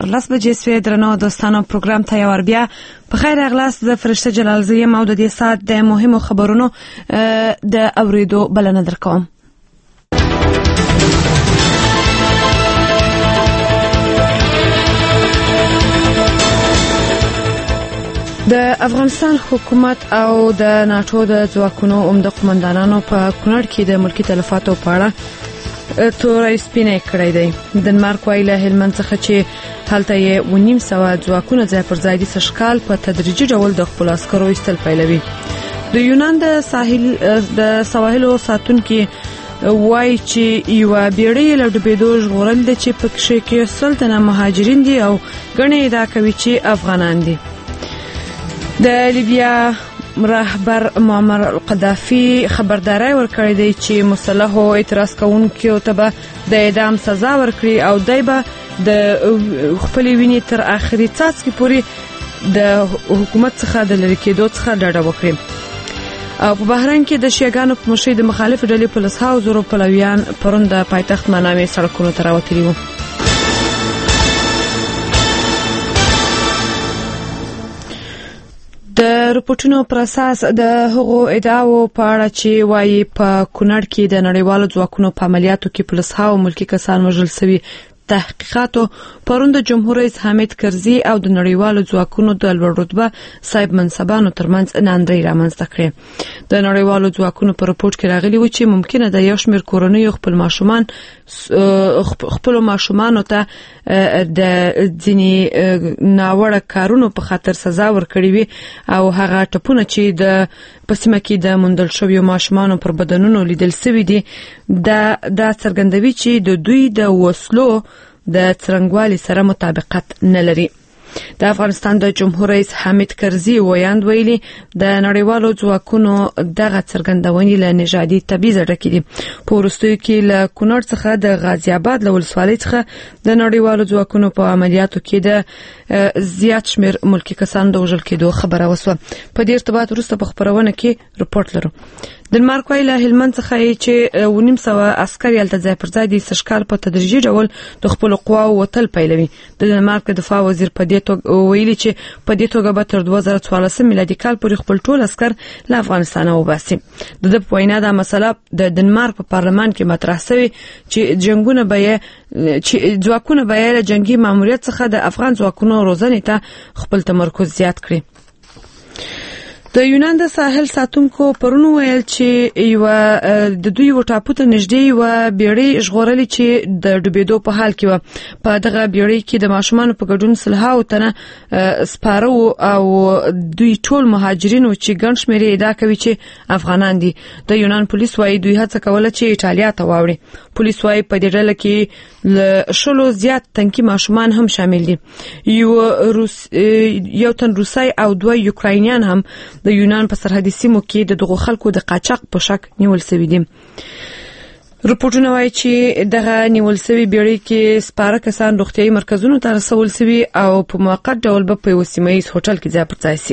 پر 10 بجې سوی درنو دوستانو پروګرام ته یو بیا په خیر راغلاست. زه فرشته جلالزی یم او د دې ساعت د مهمو خبرونو د اوریدو بلنه درکوم. د افغانستان حکومت او د ناتو د ځواکونو عمده قومندانانو په کونړ کې د ملکی تلفاتو په اړه تورې سپینې کړې دي. دنمارک وایي له هلمند څخه چې هلته یې 1900 ځواکونه ځای پر ځای دي سشکال په تدریجي ډول د خپل عسکرو ایستل پیلوي. د یونان د سواحلو ساتونکي وایي چې یو بیړۍ له ډوبېدو ژغورل دي چې پکې کې 100 تنه مهاجرین دي او ګڼې ادعا کوي چې افغانان دي. د لیبیا رهبر معمر القذافي خبرداري ورکړې ده چې مسلحو اعتراض کوونکو ته به د اعدام سزا ورکړي او دای به د خپل وینې تر اخري څاڅکي پورې د حکومت څخه د لری کېدو څخه ډډه وکړي. او په بحرین کې د شیعاګانو په مشرۍ د مخالف ډلې په لسهاو زرو پلویان پرون د پایتخت منامې سړکونو ته راوتلي وو. د رپورټونو پر اساس د هغو ادعاو په اړه چې وایي په کونړ کې د نړیوالو ځواکونو په عملیاتو کې پلسهاو ملکی کسان وژل شوي تحقیقاتو پرون د جمهور رئیس حامد کرزي او د نړیوالو ځواکونو د لوړ رتبه صاحب منصبانو ترمنځ ناندري رامنځته کړې. د نړیوالو ځواکونو په رپورټ کې راغلي و چې ممکنه د یو شمېر کورنیو خپل ماشومان ته د ځینې ناوړه کارونو په خاطر سزا ورکړي وي او هغه ټپونه چې د پسمه کې د موندل شویو ماشومان پر بدنونو لیدل شوی دي دا څرګندوي چې د دوی د وسلو د څرنګوالي سره مطابقت نه لري. د افغانستان د جمهور رئیس حامد کرزي ویاند ویلي د نړیوالو ځواکونو دغه څرګندونې له نژادي تبعیض ډکې دي. په وروستیو کې له کونړ څخه د غازی آباد له ولسوالۍ څخه د نړیوالو ځواکونو په عملیاتو کې د زیات شمېر ملکی کسانو د وژل کېدو خبره وسوه. په دې ارتباط وروسته په خبرونه کې رپورټ لرو. دنمارک وایي له هلمند څخه چې 1900 عسکر یلته ځای پر ځای د سشکال په تدریجي ډول د خپل قواو وتل پیلوي. د دنمارک دفاع وزیر په دې توګه ویلي چې په دې توګه به تر 2014 میلادي کال پورې خپل ټول عسکر له افغانستانه وباسي. د وینا دا مسله د دنمارک په پارلمان کې مطرح شوې چې ځواکونه به له جنگي ماموریت څخه د افغان ځواکونو روزنې ته خپل تمرکز زیات کړي. د یونان د ساحل ساتونکو پرون ویل چې د دوی و ټاپو ته نږدې یو بیړۍ ژغورلې چې د ډوبېدو په حال کې و. په دغه بیړۍ کې د ماشومانو په ګډون سلهاو تنه سپاره او دوی ټول مهاجرین و چې ګڼ شمېر ادعا کوي چې افغانان دي. د یونان پولیس وایي دوی هڅه کوله چې ایټالیا ته واوړي. پولیس وایي په دې ډله کې له 100 زیات تنکي ماشومان هم شامل دي. یو تن روسي او 2 یوکراینیان هم د یونان په سرحدي سیمو کې د دغو خلکو د قاچاق په شک نیول شوي دي. رپورټونه وایي چې دغه نیول شوي بیړۍ کې سپاره کسان روغتیايي مرکزونو ته رسول شوي او په موقت ډول به په یو سیمه ییز هوټل کې ځای پر ځای شي.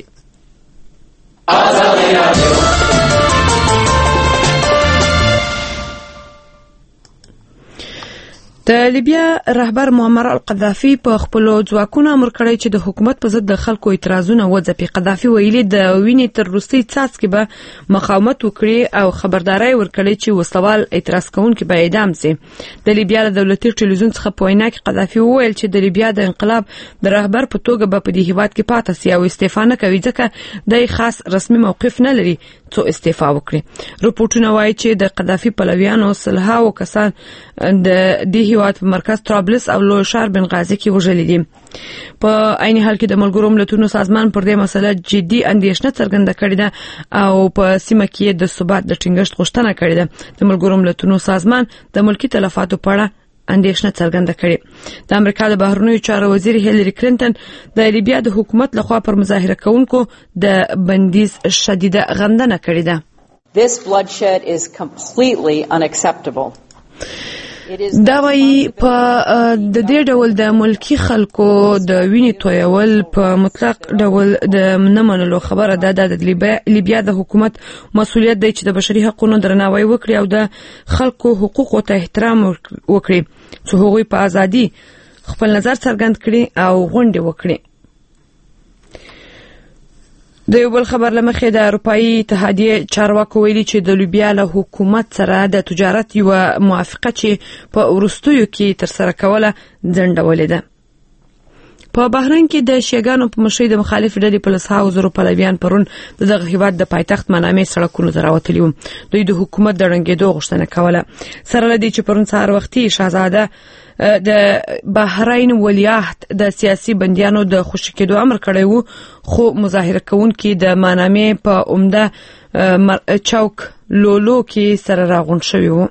د لیبیا رهبر معمر القذافي په خپل ځواکونو امر کړی چې د حکومت په ضد د خلکو اعتراضونه وځپي. قذافي ویلي د وینې تر وروستي څاڅکي به مقاومت وکړي او خبرداري ورکړي چې وسلوال اعتراض کوونکي به اعدام شي. د لیبیا د دولتي ټلویزیون څخه په وینا کې قذافي وویل چې د لیبیا د انقلاب د رهبر په توګه به په دې هیواد کې پاتې شي او استعفا نه کوي ځکه د خاص رسمي موقف نه لري څو استعفا وکړي. رپورټونه وایي چې د قذافي پلویانو سلهاو کسان د دې هیواد په مرکز طرابلس او لوی ښار بنغازي کې وژل دي. په عین حال کې د ملګرو ملتونو سازمان پر دې مسله جدي اندېښنه څرګنده کړې ده او په سیمه کې د ثبات د ټینګښت غوښتنه کړې ده. د ملګرو ملتونو سازمان د ملکی تلفاتو په اړه اندېښنه څرګنده کړې. د امریکا د بهرنیو چارو وزیر هیلری کلینټن د لیبیا د حکومت لخوا پر مظاهره کوونکو د بندیز شدیده غندنه کړې ده. This bloodshed is completely unacceptable. دا وایي په د دې ډول د ملکی خلکو د وینې تویول په مطلق ډول د نه منلو خبره ده. د لیبیا د حکومت مسؤلیت دی چې د بشري حقوقو درناوی وکړي او د خلکو حقوقو ته احترام وکړي چې هغوی په ازادي خپل نظر څرګند کړي او غونډه وکړي. د یو بل خبر لمخې د اروپאי اتحادیه چارواکو ویلي چې د لیبیا له حکومت سره د تجارت یو موافقه چې په وروستیو کې تر سره کوله ځنډولې ده. په بحرین کې د شیګانو په مشرۍ د مخالف ډلې په لسهاو زرو پلویان پرون دغه هیواد د پایتخت منامې سړکونو ته راوتلي وو. دوی د حکومت د ړنګېدو غوښتنه کوله. سره له دې چې پرون سهار وختي شاهزاده د بحرین ولیعهد د سیاسي بندیانو د خوشي کېدو امر کړی وو، خو مظاهره کوونکي د منامې په عمده چوک لولو کې سره راغونډ شوي وو.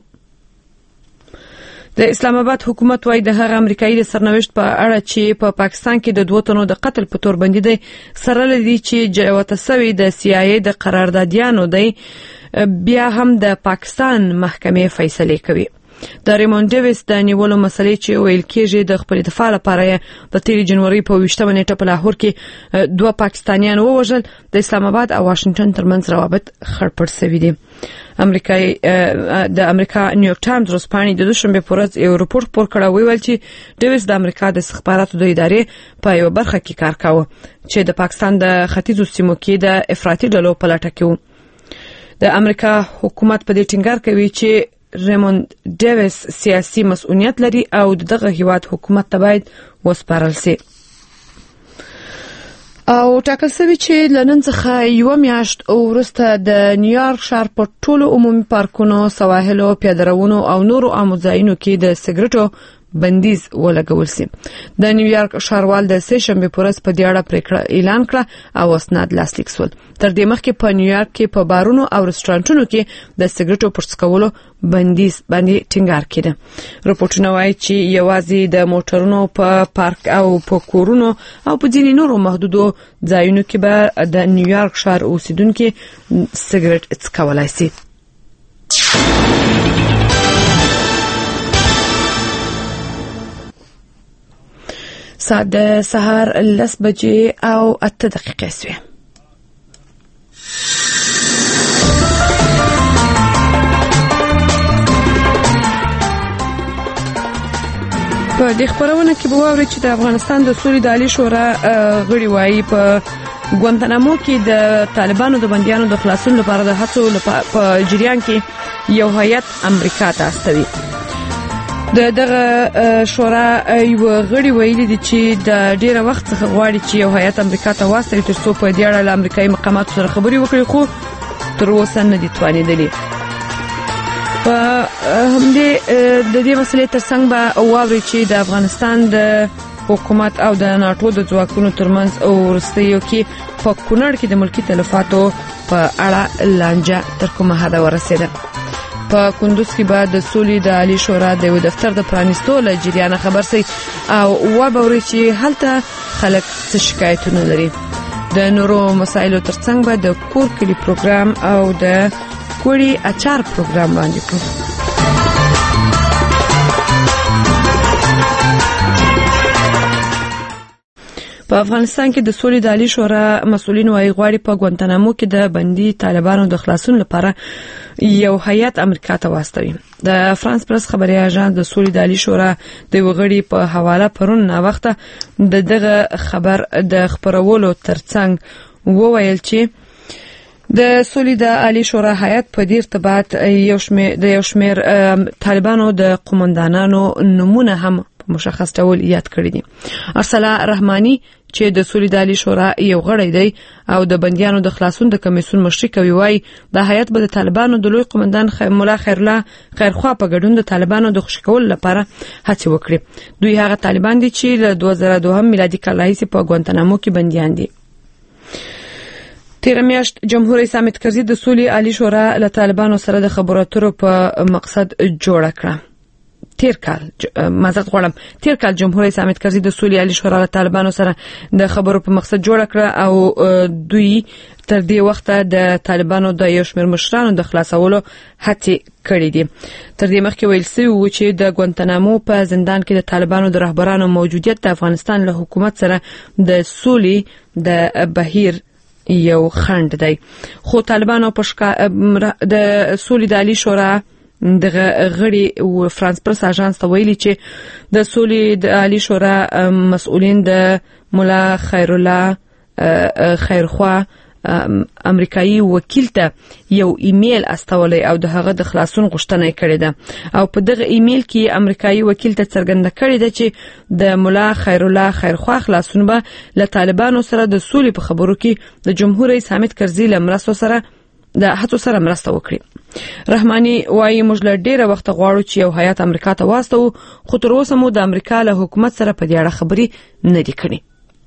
د اسلام آباد حکومت وايي د هغه امریکایي د سرنوشت په اړه چې په پاکستان کې د 2 تنو د قتل په تور بندي دی، سره لدی چې جوته سوي د CIA د قراردادیانو دی، بیا هم د پاکستان محکمې فیصله کوي. د ریموند ډیویس د نیولو مسلې چې ویل کېږي د خپل دفاع لپاره د 3 جنوري په 20 نیټه په لاهور کې 2 پاکستانیان ووژل. د اسلام آباد او واشنگټن ترمنځ روابط خړپړ شوي دي. د امریکا نیویورک ټایمز ورځپاڼې د دوشنبه په ورځ یو راپور خپور کړی ویل چې ډیویس د امریکا د استخباراتو د ادارې په یو برخه کې کار کاوه چې د پاکستان د ختیځو سیمو کې د افراطي ډلو په لټه کې و. د امریکا حکومت په دې ټینګار کوي چې ریموند ډیویس سیاسي مسؤلیت لري او دغه هیواد حکومت ته باید وسپارل شي. او ټاکل شوی چې لنن څخه یو میاشت وروسته د نیویارک ښار په ټولو عمومي پارکونو، سواحلو، پیاده‌روونو او نورو عامو ځایونو کې د سګریټو بندیز ولګول شي. د نیویارک ښاروال د سه شنبه په ورځ په دې اړه پریکړه اعلان کړه او اسناد لاسلیک شول. تر دې مخکې په نیویارک کې په بارونو او رستورانټونو کې د سګریټو پر څکولو بندیز باندې ټینګار کړي. راپورټونه وايي چې یوازې د موټرونو په پارک او په کورونو او په ځینې نورو محدودو ځایونو کې به د نیویارک ښار اوسیدونکو سګریټ څکولای شي. ساعت د سهار 10 بجې او 8 دقیقې سوې. په دې خبرونه کې به واورئ چې د افغانستان د سولې د عالی شورا غړي وايي په ګوانتانامو کې د طالبانو د بندیانو د خلاصون لپاره د هڅو په جریان کې یو هیئت امریکا ته استوي. دغه شورا یو غړي ویلي دي چې د ډیره وخت څخه غواړي چې یو هیئت امریکا ته واستوي ترڅو په دې اړه له امریکایي مقاماتو سره خبرې وکړي، خو تر اوسه نه دي توانیدلي. په همدې د دې مسلې ترڅنګ به واوري چې د افغانستان د حکومت او د ناټو د ځواکونو ترمنځ ورستیو کې په کونړ کې د ملکی تلفاتو په اړه لانجه تر کومه حد ورسېده. په کندوز کې به د سولې د عالی شورا د یو دفتر د پرانیستو له جریان خبر سي او وبوري چې هلته خلک څه شکایتونه لري. د نورو مسایلو ترڅنګ به د کور کلی پروګرام او د کوړی اچار پروګرام باندې کوو. په افغانستان کې د سولې د عالی شورا مسؤلین وايي غواړي په ګوانتانامو کې د بندي طالبانو د خلاصون لپاره یو هیئت امریکا ته واستوي. د فرانس پرس خبري اژانس د سولې د عالی شورا د وغړي په حواله پرون نا وخته دغه خبر د خبرولو ترڅنګ وویل چې د سولې د عالی شورا هیئت په دې ارتباط یو شمېر طالبانو د قومندانانو نمونه هم مشخص ډول یاد کړی دي. ارسلا رحمانی چې د سولې د عالی شورا یو غړی دی او د بندیانو د خلاصون د کمیسیون مشري کوي وايي د هیئت به د طالبانو د لوی قومندان مولا خیرالله خیرخوا په ګډون د طالبانو د خوشی کول لپاره هڅه وکړي. دوی هغه طالبان دي چې له 2002 میلادي کال راهیسې په ګوانتانامو کې بنديان دي. تیر میاشت جمهور رئیس حامد کرزي د سولې عالی شورا له طالبانو سره د خبرو اترو په مقصد جوړ کړ. تیر کال جمهور رئیس حامد کرزي د سولې عالی شورا له طالبانو سره د خبرو په مقصد جوړ کړ او دوی تر دې وخته د طالبانو د یو شمېر مشرانو د خلاصولو هڅې کړې دي. تر دې مخکې ویل شوی و چې د ګوانتانامو په زندان کې د طالبانو د رهبرانو موجودیت د افغانستان له حکومت سره د سولې د بهیر یو خنډ دی. خو طالبانو د سولې د عالی شورا دغه غړي او فرانس پرس اژانس ته ویلي چې د سولې د عالی شورا مسؤلین د مولا خیرالله خیرخوا امریکایي وکیل ته یو ایمیل استولی او د هغه د خلاصون غوښتنه کړې ده او په دغه ایمیل کې امریکایي وکیل ته څرګنده کړې ده چې د مولا خیرالله خیرخوا خلاصون به له طالبانو سره د سولې په خبرو کې د جمهور رئیس حامد کرزي له مرستو سره د هڅو سره مرسته وکړي. رحماني وايي موږ له ډیره وخت غواړو چې یو هیات امریکا ته واستو خو تر اوسه مو د امریکا له حکومت سره په دې اړه خبرې نه دي کړې.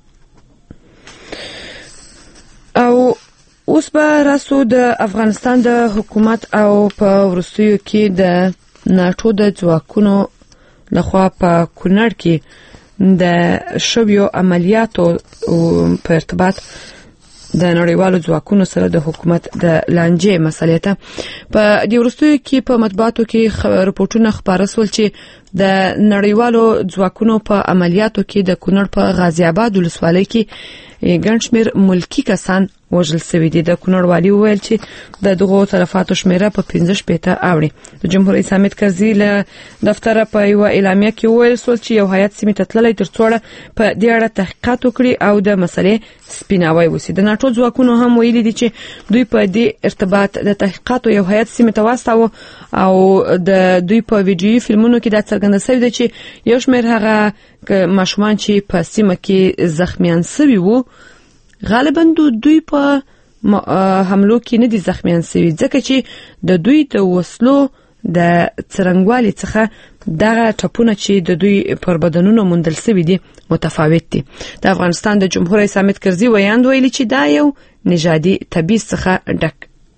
او اوس به راسو د افغانستان د حکومت او په وروستیو کې د ناتو د ځواکونو لخوا په کونړ کې د شویو عملیاتو په ارتباط د نړیوالو ځواکونو سره د حکومت د لانجې مسلې ته په دې وروستیو کې په مطبوعاتو کې راپورټونه خبره سول چې د نړیوالو ځواکونو په عملیاتو کې د کونړ په غازی آباد ولسوالۍ کې ګڼ شمېر ملکی کسان وژل شوي دي. د کونړ والي وویل چې د دغو تلفاتو شمیره په 15 اوړي. د جمهور رئیس حامد کرزي له دفتر په یو اعلامیه کې وویل چې یو هیات سیمې ته تللی تر څو په دې اړه تحقیقات وکړي او د مسلې سپیناوی وسی. د ناتو ځواکونو هم ویلي دي چې دوی په دې ارتباط د تحقیقاتو یو هیات سیمې ته واستاوه او د دوی په ویډیو فلمونو کې دا څرګنده شوی دی چې یو شمېر هغه ماشومان چې په سیمه کې زخمیان شوي وو غالبا دوی په حملو کې نه دي زخمیان شوي ځکه چې د دوی د وسلو د څرنګوالي څخه دغه ټپونه چې د دوی پر بدنونو موندل شوي دي متفاوت دي. د افغانستان د جمهور رئیس حامد کرزي ویاند ویلي چې دا یو نژادي تبعیض څخه ډک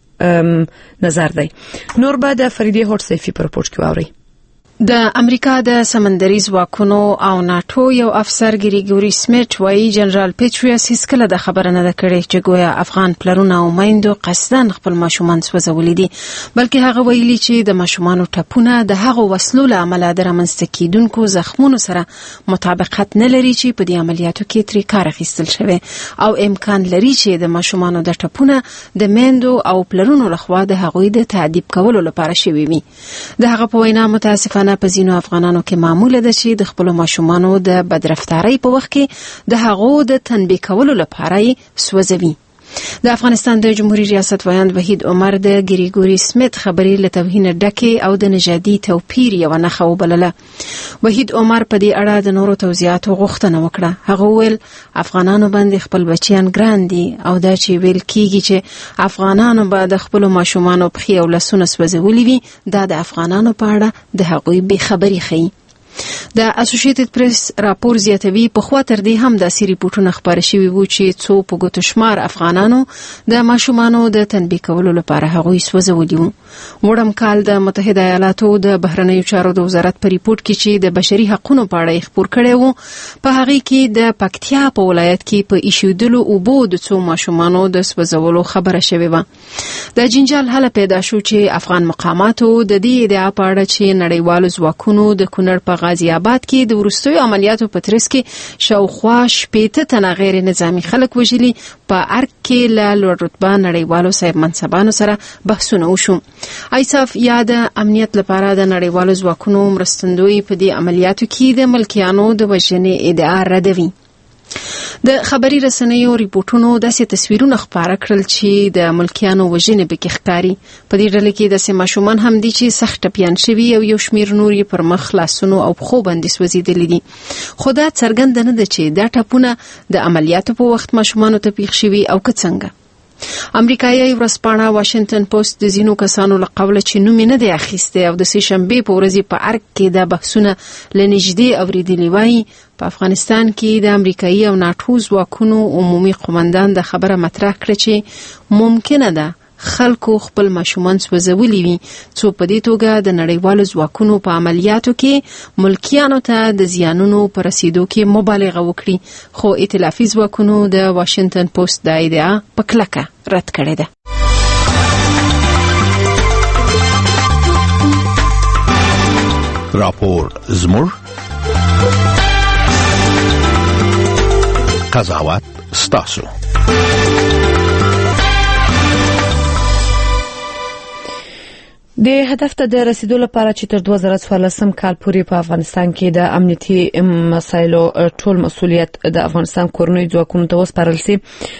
نظر دی. نور به د فریدې هوټ سیفي پر رپورټ کې واوري. د امریکا د سمندري ځواکونو او ناتو یو افسر ګریګوري سمیت وایي جنرال پیټریاس هیڅ کله د خبره نه کړې چې ګویا افغان پلرونه او میندو قصداً خپل ماشومان سوځولي دي بلکې هغه ویلي چې د ماشومانو ټپونه د هغو وسلو له امله د رامنځته کیدونکو زخمونو سره مطابقت نه لري چې په دې عملیاتو کې ترې کار اخیستل شوی او امکان لري چې د ماشومانو د ټپونه د میندو او پلرونو لخوا د هغوی د تعذيب کولو لپاره شوي وي. د هغه په وینا متاسفانه په ځینو افغانانو کې معموله ده چې د خپل ماشومانو د بدرفتاری په وخت کې د هغو د تنبیه کولو لپاره سوځوي. د افغانستان د جمهوریت ریاست ویاند وحید عمر د ګریګوري سمیت خبرې له توهین ډکه او د نژادي توپیر یو نښه وبلله. وحید عمر په دې اړه د نورو توضیحاتو غوښتنه وکړه. هغه ویل افغانانو باندې خپل بچیان ګران دي او دا چې ویل کیږي چې افغانانو به د خپل ماشومانو په خي او لسونه سوځولي وي دا د افغانانو په اړه د هغوی بې خبري ښيي. د اسوسییټډ پریس راپور زیاتوي په خوا تر دې هم د سری پورتونه خبر شوی وو چې څو په ګوتو شمار افغانانو د ماشومانو د تنبیه کولو لپاره هغوی سوځولي وو. وړم کال د متحده ایالاتو د بهرنیو چارو د وزارت په ریپورت کې چې د بشري حقوقو په اړه خبر کړی وو په هغه کې د پکتیا په ولایت کې په ایشودلو او بو د څو ماشومانو د سوځولو خبره شوی و. د جنجال حل پیدا شو چې افغان مقاماتو د دې ادعا په اړه چې نړیوالو ځواکونو د کونړ په غازی آباد کې د ورستوي عملیاتو په ترڅ کې شاوخوا 80 تنه غیر نظامی خلک وژلي په ارګ کې له لوړ رتبه نړیوالو صاحب منصبانو سره بحثونه وشو. ایساف یا د امنیت لپاره د نړیوالو ځواکونو مرستندوی په دې عملیاتو کې د ملکیانو د وژنې ادعا ردوي. د خبري رسنیو ریپورتونو داسې تصویرونه خبره کړل چې د ملکیانو وژنې به کې ښکاری. په دې ډله کې داسې ماشومان هم دي چې سخت ټپيان شوي او یو شمیر نور یې پر مخ لاسونو او پښو باندې سوځېدلي دي. خو دا څرګند نه ده چې دا ټپونه د عملیاتو په وخت ماشومانو ته پیښ شوي او که څنګه. امریکایي ورځپاڼه واشنگټن پوسټ د زینو کسانو له قوله چې نوم نه دی اخیسته او د سې شنبه په ورځ په ارګ کې د بحثونه لنږدې اوریدلی وایي په افغانستان کې د امریکایي او ناتو ځواکونو عمومي قومندان د خبره مطرح کړه چې ممکنه ده خلکو خپل ماشومان سوځولي وي څو په دې توګه د نړیوالو ځواکونو په عملیاتو کې ملکیانو ته د زیانونو پر رسیدو کې مبالغه وکړي. خو ائتلافي ځواکونو د واشنگټن پوسټ د ادعا په کلکه رد کړې ده. راپور زموږ قضاوت ستاسو. د هدف ته د رسیدو لپاره چې تر 2014 کال پورې په افغانستان کې د امنیتي مسایلو ټول مسؤلیت د افغانستان کورنۍ ځواکونو ته وسپارل شي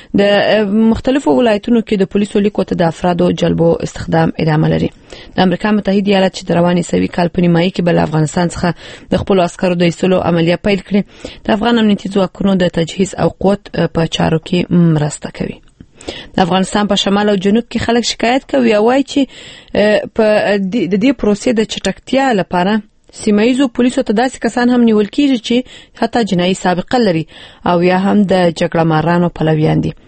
د مختلفو ولایتونو کې د پولیسو لیکو ته د افرادو جلبو استخدام ادامه لري. د امریکا متحده ایالات چې د رواني سوي کال په نیمایي کې بل افغانستان څخه د خپل عسکرو د ایستلو عملیه پیل کړې د افغان امنیتي ځواکونو د تجهیز او قوت په چارو کې مرسته کوي. د افغانستان په شمال او جنوب کې خلک شکایت کوي او وايي چې په د دې پروسې د چټکتیا لپاره سیمایي پولیسو ته داسې کسان هم نیول کیږي چې حتی جنایي سابقه لري او یا هم د جګړه مارانو پلویان دي.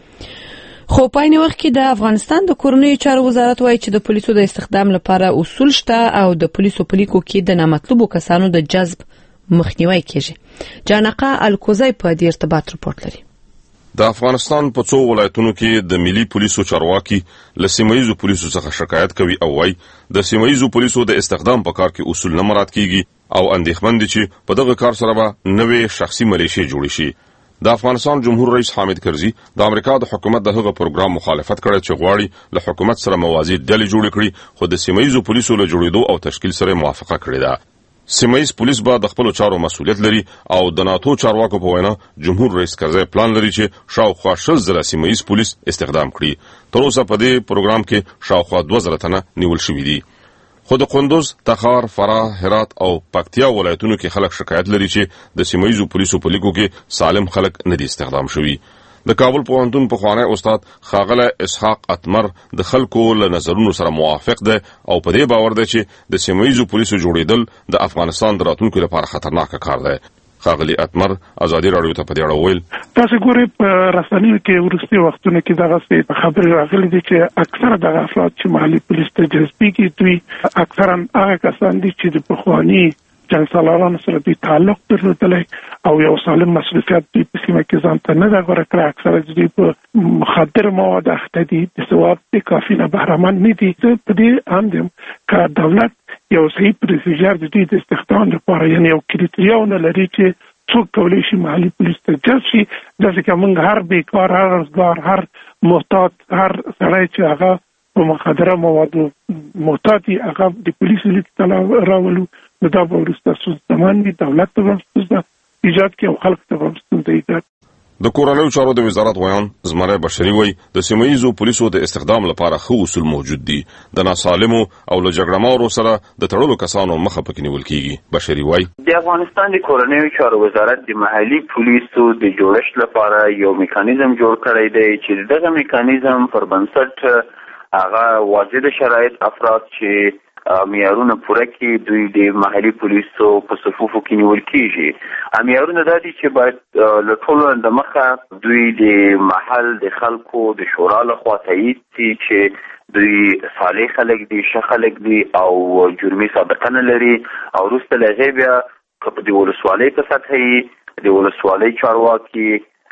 خو په عین وخت کې د افغانستان د کورنۍ چارو وزارت وايي چې د پولیسو د استخدام لپاره اصول شته او د پولیسو په لیکو کې د نامطلوبو کسانو د جذب مخنیوي کیږي. جانقه الکوزای په دې ارتباط رپورت لري. د افغانستان په څو ولایتونو کې د ملي پولیسو چارواکي له سیمایي پولیسو څخه شکایت کوي او وايي د سیمایي پولیسو د استخدام په کار کې اصول نه مراعات کیږي او اندېښمن دي چې په دغه کار سره به نوې شخصي ملیشې جوړې شي. د افغانستان جمهور رئیس حامد کرزي د امریکا د حکومت دغه پروګرام مخالفت کړی چې غواړي له حکومت سره موازي ډلې جوړې کړي خو د سیمایي پولیسو له جوړېدو او تشکیل سره موافقه کړې ده. سیمایي پولیس به د خپل چارو مسؤلیت لري او د ناتو چارواکو په وینا جمهور رئیس کرزي پلان لري چې شاوخوا 6000 سیمایي پولیس استخدام کړي. تر اوسه په دې پروګرام کې شاوخوا 2000 تنه نیول شوي دي. خو د کندوز، تخار، فراه، هرات او پکتیا ولایتونو کې خلک شکایت لري چې د سیمایي پولیسو په لیکو کې سالم خلک نه دي استخدام شوي. د کابل پوهنتون په خوانی استاد خاغله اسحاق اتمر د خلکو له نظرونو سره موافق ده او په دې باور ده چې د سیمایي پولیسو جوړیدل د افغانستان د راتلونکو لپاره خطرناک کار ده. خاغلی اتمر ازادي رادیو ته په دې اړه ویل تاسو ګورئ په رسنیو کې ورستي وختونه کې دغه څه خبرې راغلي دي چې اکثره دغه افراد چې محلي پولیس ته جذبي کیږي اکثرا هغه کسان دي چې د پخوانی جنګ سالارانو سره د تعلق درلودلی او یو سالم مسؤلیت د سیمه کې ځان ته نه دا غوړه کړ. اکثره د په مخدر مواد اخته دي د ثواب د کافي نه بهرمن نه دي. په دې هم که دولت یو صحیح پروسیجر د دې استخدام لپاره یعنی یو کریټریاونه لري چې څوک کولی شي محلي پولیس ته جذب شي ځکه موږ هر بیکار هر روزګار هر محتاط هر سړی چې هغه په مخدره موادو محتاطي هغه د پولیسو لیک راولو نو دا به وروسته زمان وي دولت ته به ستونزه ایجاد کړي او خلک ته به ستونزه ایجاد. د کورنیو چارو د وزارت ویان زمره بشري وای د سیمایي پولیسو د استخدام لپاره خو اصول موجود دي. د ناسالمو او له جګړه مارو سره د تړلو کسانو مخه پکې نیول کیږي. بشري وای د افغانستان د کورنیو چارو وزارت د محلي پولیسو د جوړښت لپاره یو میکانیزم جوړ کړی دی چې دغه میکانیزم پر بنسټ هغه واجد شرایط افراد چې معیارونه پوره کړي دوی د محلي پولیسو په صفوفو کې نیول کیږي. معیارونه دا دي چې باید له ټولو د مخه دوی د محل د خلکو د شورا لخوا تایید شي چې دوی صالح خلک دي، ښه خلک دي او جرمي سابقه نه لري او وروسته له هغې بیا که د ولسوالۍ په سطحه د ولسوالۍ چارواکي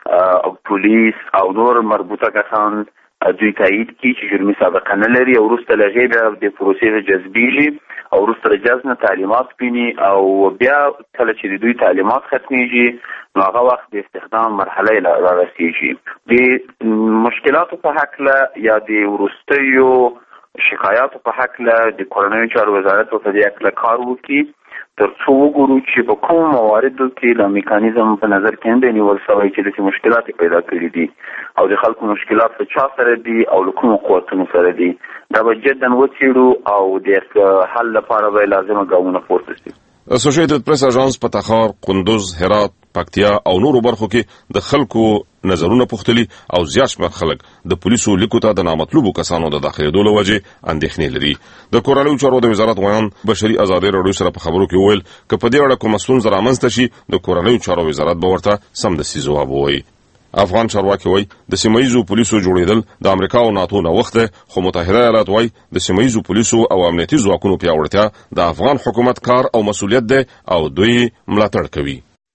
پولیس او نور مربوطه کسان دوی تایید کی چې جرمي سابقه نه لري او وروسته له هغې بیا د پروسې جذبیږي او وروسته له جذب نه تعلیمات بیني او بیا کله چې د دوی تعلیمات ختمیږي نو هغه وخت د استخدام مرحله را رسیږي. د مشکلاتو په هکله یا د وروستیو شکایاتو په هکله د کورنیو چارو وزارت په دې هکله کار وکړي تر څو وګورو چې په کوم مواردو کې د میکانیزم په نظر کې نه نیول شوی چې د مشکلات پیدا کړي دي او د خلکو مشکلات په چا سره دي او له کومو قوتونو سره دي دا به جدا وڅېړو او د حل لپاره به لازمه ګامونه پورته شي. اسوسییټډ پریس اژانس په تخار، کندوز، هرات، پکتیا او نورو برخو کې د خلکو نظرونه پوښتلي او زیات شمېر خلک د پولیسو لیکو ته د نامطلوبو کسانو د داخلېدو له وجې اندېښنې لري. د کورنیو چارو د وزارت ویان بشري ازادي رادیو سره په خبرو کې وویل که په دې اړه کومه ستونزه رامنځته شي د کورنیو چارو وزارت به ورته سمدستي ځواب ووایي. افغان چارواکي وای د سیمایي پولیسو جوړیدل د امریکا او ناتو نه وخت خو متحده ایالات وای د سیمایي پولیسو او امنیتي ځواکونو پیاوړتیا د افغان حکومت کار او مسؤلیت ده او دوی ملاتړ کوي.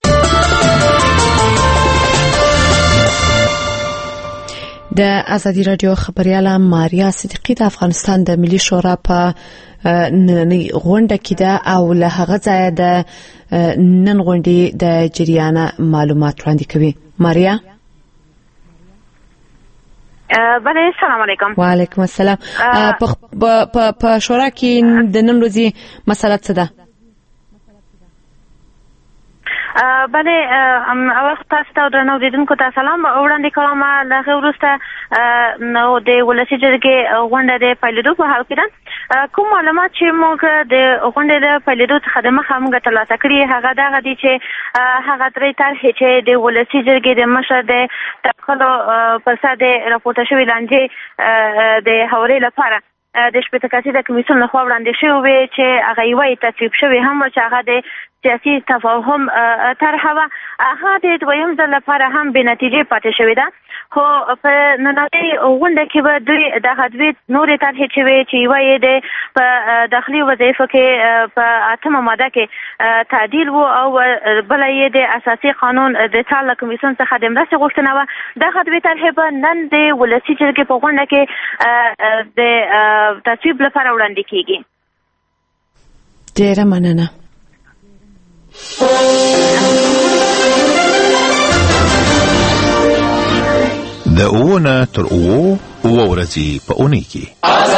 د ازادي رادیو خبرياله ماریا صدیقی د افغانستان د ملي شورا په نننۍ غونډه کې ده او له هغه ځایه د نن غونډې د جریان معلومات وړاندې کوي. ماریا بله السلام علیکم. وعلیکم السلام. په شورا کې د نن ورځې مسله څه ده؟ بله اول تاسو ته درنو اوریدونکو ته سلام وړاندې کوم. له هغې وروسته نو د ولسي جرګې غونډه د پیلېدو په حال کې ده. کوم معلومات چې موږ د غونډې د پیلېدو څخه د مخه موږ ترلاسه کړي هغه دغه دي چې هغه درې طرحې چې د ولسي جرګې د مشر د ټاکلو پر سر د راپورته شوي لانجې د هواري لپاره د شپېته کسیزه کمیسیون لخوا وړاندې شوي وې چې هغه یوه تصویب شوې هم وه چې هغه د سیاسي تفاهم طرحه وه. هغه د دویم ځل لپاره هم بې نتیجې پاتې شوې ده. خو په نننۍ غونډه کې به دوی دغه دوې نورې طرحې چې وې چې یوه یې د په داخلي وظایفو کې په 8مه ماده کې تعدیل و او بله یې د اساسي قانون د څار له کمیسیون څخه د مرستې غوښتنه وه. دغه دوې طرحې به نن د ولسي جرګې په غونډه کې د تصویب لپاره وړاندې کېږي. ډېره مننه. د اوونه تر اوو ورځې په اونۍ کې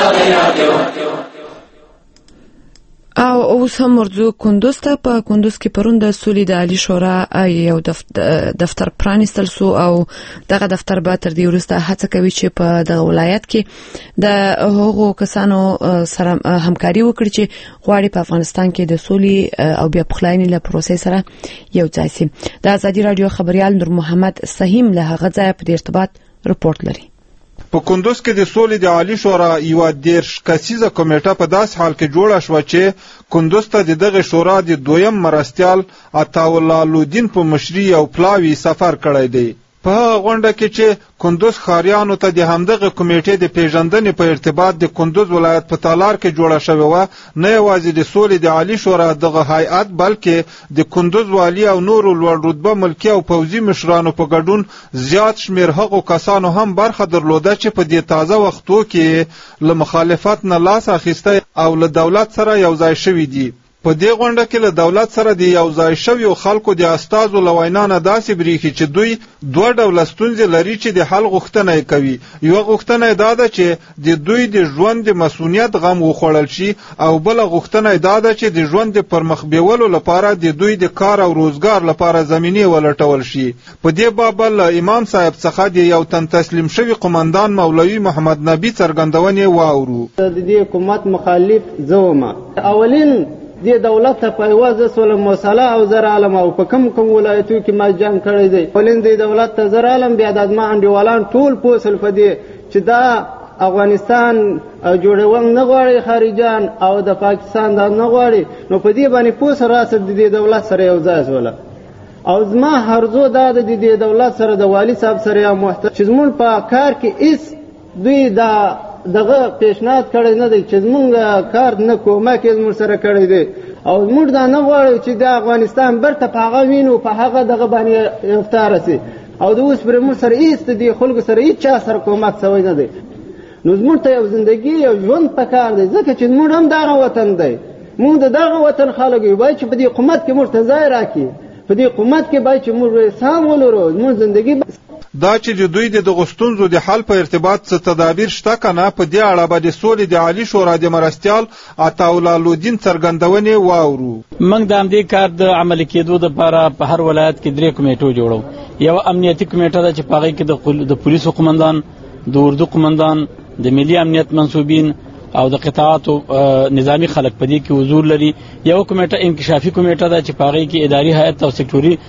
او اوس هم ورځو کندوز ته. په کندوز کې پرون د سولې د عالی شورا یو دفتر پرانیستل سو او دغه دفتر به تر دې وروسته هڅه کوي چې په دغه ولایت کې د هغو کسانو سره همکاري وکړي چې غواړي په افغانستان کې د سولې او بیا پخلاینې له پروسې سره یو ځای شي. د ازادي رادیو خبريال نور محمد سهیم له هغه ځای په ارتباط رپورت لري. په کندوز کې د سولې د عالی شورا یو 10 کسیزه کمیټه په داس حال کې جوړه شو چې کندوز ته دغه شورا د دویم مرستیال عطاالله لودین په مشري او پلاوی سفر کړی دی. په غونډه کې چې کندوز خاریانو ته د همدغه کمیټې د پیژندنې په ارتباط د کندوز ولایت په تالار کې جوړه شوې و، نه یوازې د سولې د عالی شورا دغه هیئت بلکې د کندوز والی او نورو لوړ رتبه ملکی او پوځي مشرانو په ګډون زیات شمیر هغو کسانو هم برخه درلوده چې په دې تازه وختو کې له مخالفت نه لاس اخیسته او له دولت سره یو ځای شوي دي. په دې غونډه کې له دولت سره د یو ځای شویو خلکو د استازو له وینا نه داسې بریښي چې دوی دوه ډوله ستونزې لري چې د حل غوښتنه یې کوي. یوه غوښتنه یې دا ده چې د دوی د ژوند د مسؤلیت غم وخوړل شي او بله غوښتنه یې دا ده چې د ژوند د پرمخ بیولو لپاره د دوی د کار او روزګار لپاره زمینې ولټول شي. په دې باب له امام صاحب څخه د یو تن تسلیم شوي قمندان مولوي محمد نبی څرګندونې واورو. د دې حکومت مخالف زوما اولین د دولت ته پایواز سول مسله او زر عالم او په کوم ولایتو کې ما جنگ کړی دی. ولین د دولت ته زر عالم بیا د ما انډیوالان ټول پوسل فدی چې دا افغانستان جوړول نه غواړي خارجان او د پاکستان دا نه غواړي، نو په دې باندې پوس راسه د دولت سره یو ځای سول. او زما هرزو دا د دې دولت سره د والی صاحب سره یو محترم چې زمون په کار کې اس دوی دا دغه پیشنهاد کړی نه دی چې موږ کار نه کومه کې موږ سره کړی دی او موږ دا نه غواړو چې د افغانستان برته په هغه وینو په هغه دغه باندې افطار شي او د اوس پر موږ سره ایست دي خلکو سره هیڅ چا سره کومک شوی نه دی. نو موږ ته یو ژوندۍ یو ژوند پکار دی ځکه چې موږ هم دغه وطن دی، موږ دغه وطن خلک یو چې په دې حکومت کې موږ ته ځای راکړي، په دې حکومت کې باید چې موږ سام ولرو موږ ژوندۍ دا چې د دوی د غوښتنو د حل په ارتباط څه تدابیر شته کنه. په دې اړه به د سولې د عالی شورا د مرستیال عطاالله لودین څرګندونې واورو. موږ د همدې کار د عملي کېدو لپاره په هر ولایت کې 3 کمیټو جوړو. یو امنیتي کمیټه ده چې په هغې کې د پولیسو قمندان، د اردو قمندان، د ملي امنیت منصوبین او د قطاعاتو نظامی خلک په دې کې حضور لري. یو کمیټه انکشافي کمیټه ده چې په هغې کې اداري هیئت او سکټوري